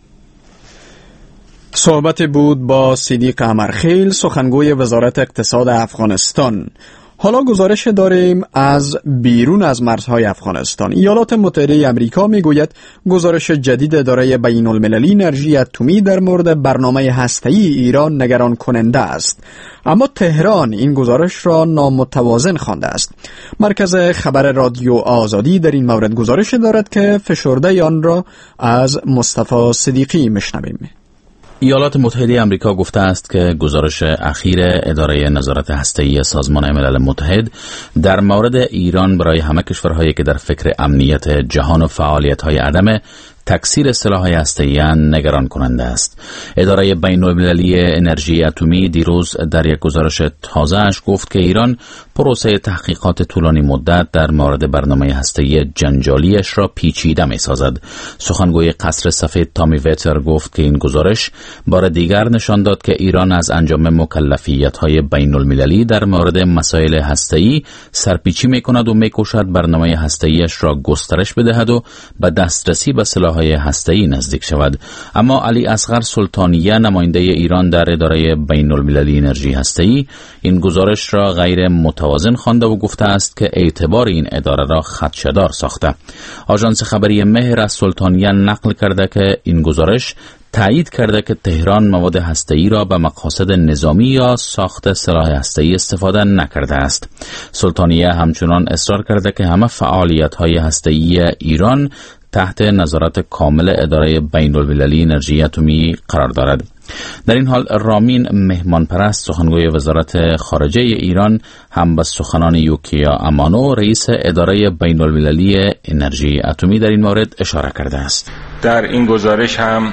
صحبت بود با صدیق امرخیل سخنگوی وزارت اقتصاد افغانستان. حالا گزارش داریم از بیرون از مرزهای افغانستان. ایالات متحده آمریکا میگوید گزارش جدید اداره بین المللی انرژی اتمی در مورد برنامه هسته‌ای ایران نگران کننده است. اما تهران این گزارش را نامتوازن خوانده است. مرکز خبر رادیو آزادی در این مورد گزارش دارد که فشرده آن را از مصطفی صدیقی میشنویم. ایالات متحده آمریکا گفته است که گزارش اخیر اداره نظارت هسته‌ای سازمان ملل متحد در مورد ایران برای همه کشورهایی که در فکر امنیت جهان و فعالیت‌های عدم تکثیر سلاح‌های هسته‌ای نگران کننده است. اداره بین‌المللی انرژی اتمی دیروز در یک گزارش تازه‌اش گفت که ایران پروسه تحقیقات طولانی مدت در مورد برنامه هسته‌ای جنجالیش را پیچیده می‌سازد. سخنگوی قصر سفید تامی ویتر گفت که این گزارش بار دیگر نشان داد که ایران از انجام مکلفیت‌های بین‌المللی در مورد مسائل هسته‌ای سرپیچی می‌کند و می‌کوشد برنامه هسته‌ایش را گسترش بدهد و به دسترسی به سلاح های هسته‌ای نزدیک شود. اما علی اصغر سلطانیه نماینده ایران در اداره بین المللی انرژی هسته‌ای این گزارش را غیر متوازن خوانده و گفته است که اعتبار این اداره را خدشه‌دار ساخته. آژانس خبری مهر از سلطانیه نقل کرده که این گزارش تایید کرده که تهران مواد هسته‌ای را به مقاصد نظامی یا ساخت سلاح هسته‌ای استفاده نکرده است. سلطانیه همچنان اصرار کرده که همه فعالیت‌های هسته‌ای ایران تحت نظارت کامل اداره بین المللی انرژی اتمی قرار دارد. در این حال رامین مهمان پرست سخنگوی وزارت خارجه ایران هم به سخنان یوکیا امانو رئیس اداره بین المللی انرژی اتمی در این مورد اشاره کرده است. در این گزارش هم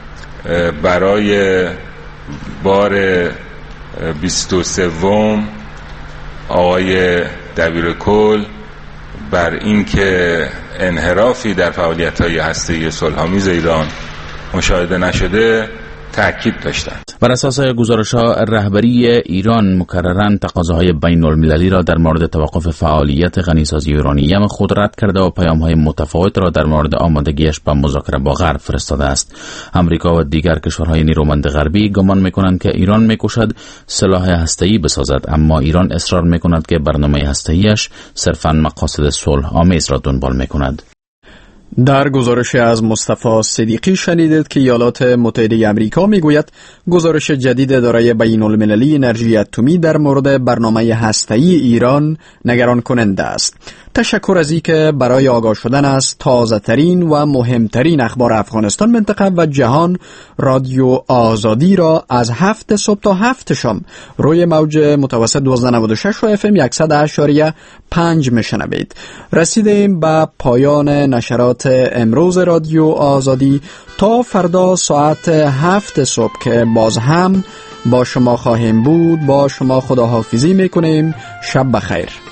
برای بار بیست و سوم آقای دبیر کل بر اینکه انحرافی در فعالیت‌های هسته‌ای صلح‌آمیز ایران مشاهده نشده تأکید داشتند. بر اساس گزارش‌ها رهبری ایران مکرراً تقاضاهای بین المللی را در مورد توقف فعالیت غنیسازی یورانیم خود رد کرده و پیام‌های متفاوت را در مورد آمادگیش به مذاکره با غرب فرستاده است. امریکا و دیگر کشورهای نیرومند غربی گمان می‌کنند که ایران می‌کوشد سلاح هسته‌ای بسازد، اما ایران اصرار می‌کند که برنامه هسته‌ایش صرفاً مقاصد صلح آمیز را دنبال می‌کند. در گزارش از مصطفی صدیقی شنیدید که ایالات متحده آمریکا میگوید گزارش جدید اداره بین المللی انرژی اتمی در مورد برنامه هسته‌ای ایران نگران کننده است. تشکر از اینکه برای آگاه شدن از تازه ترین و مهمترین اخبار افغانستان، منطقه و جهان رادیو آزادی را از هفت صبح تا هفت شام روی موج متوسط دوازده نود و شش و اف ام صد اشاریه پنج میشنوید. رسیدیم به پایان نشرات امروز رادیو آزادی. تا فردا ساعت هفت صبح که باز هم با شما خواهیم بود، با شما خداحافظی میکنیم. شب بخیر.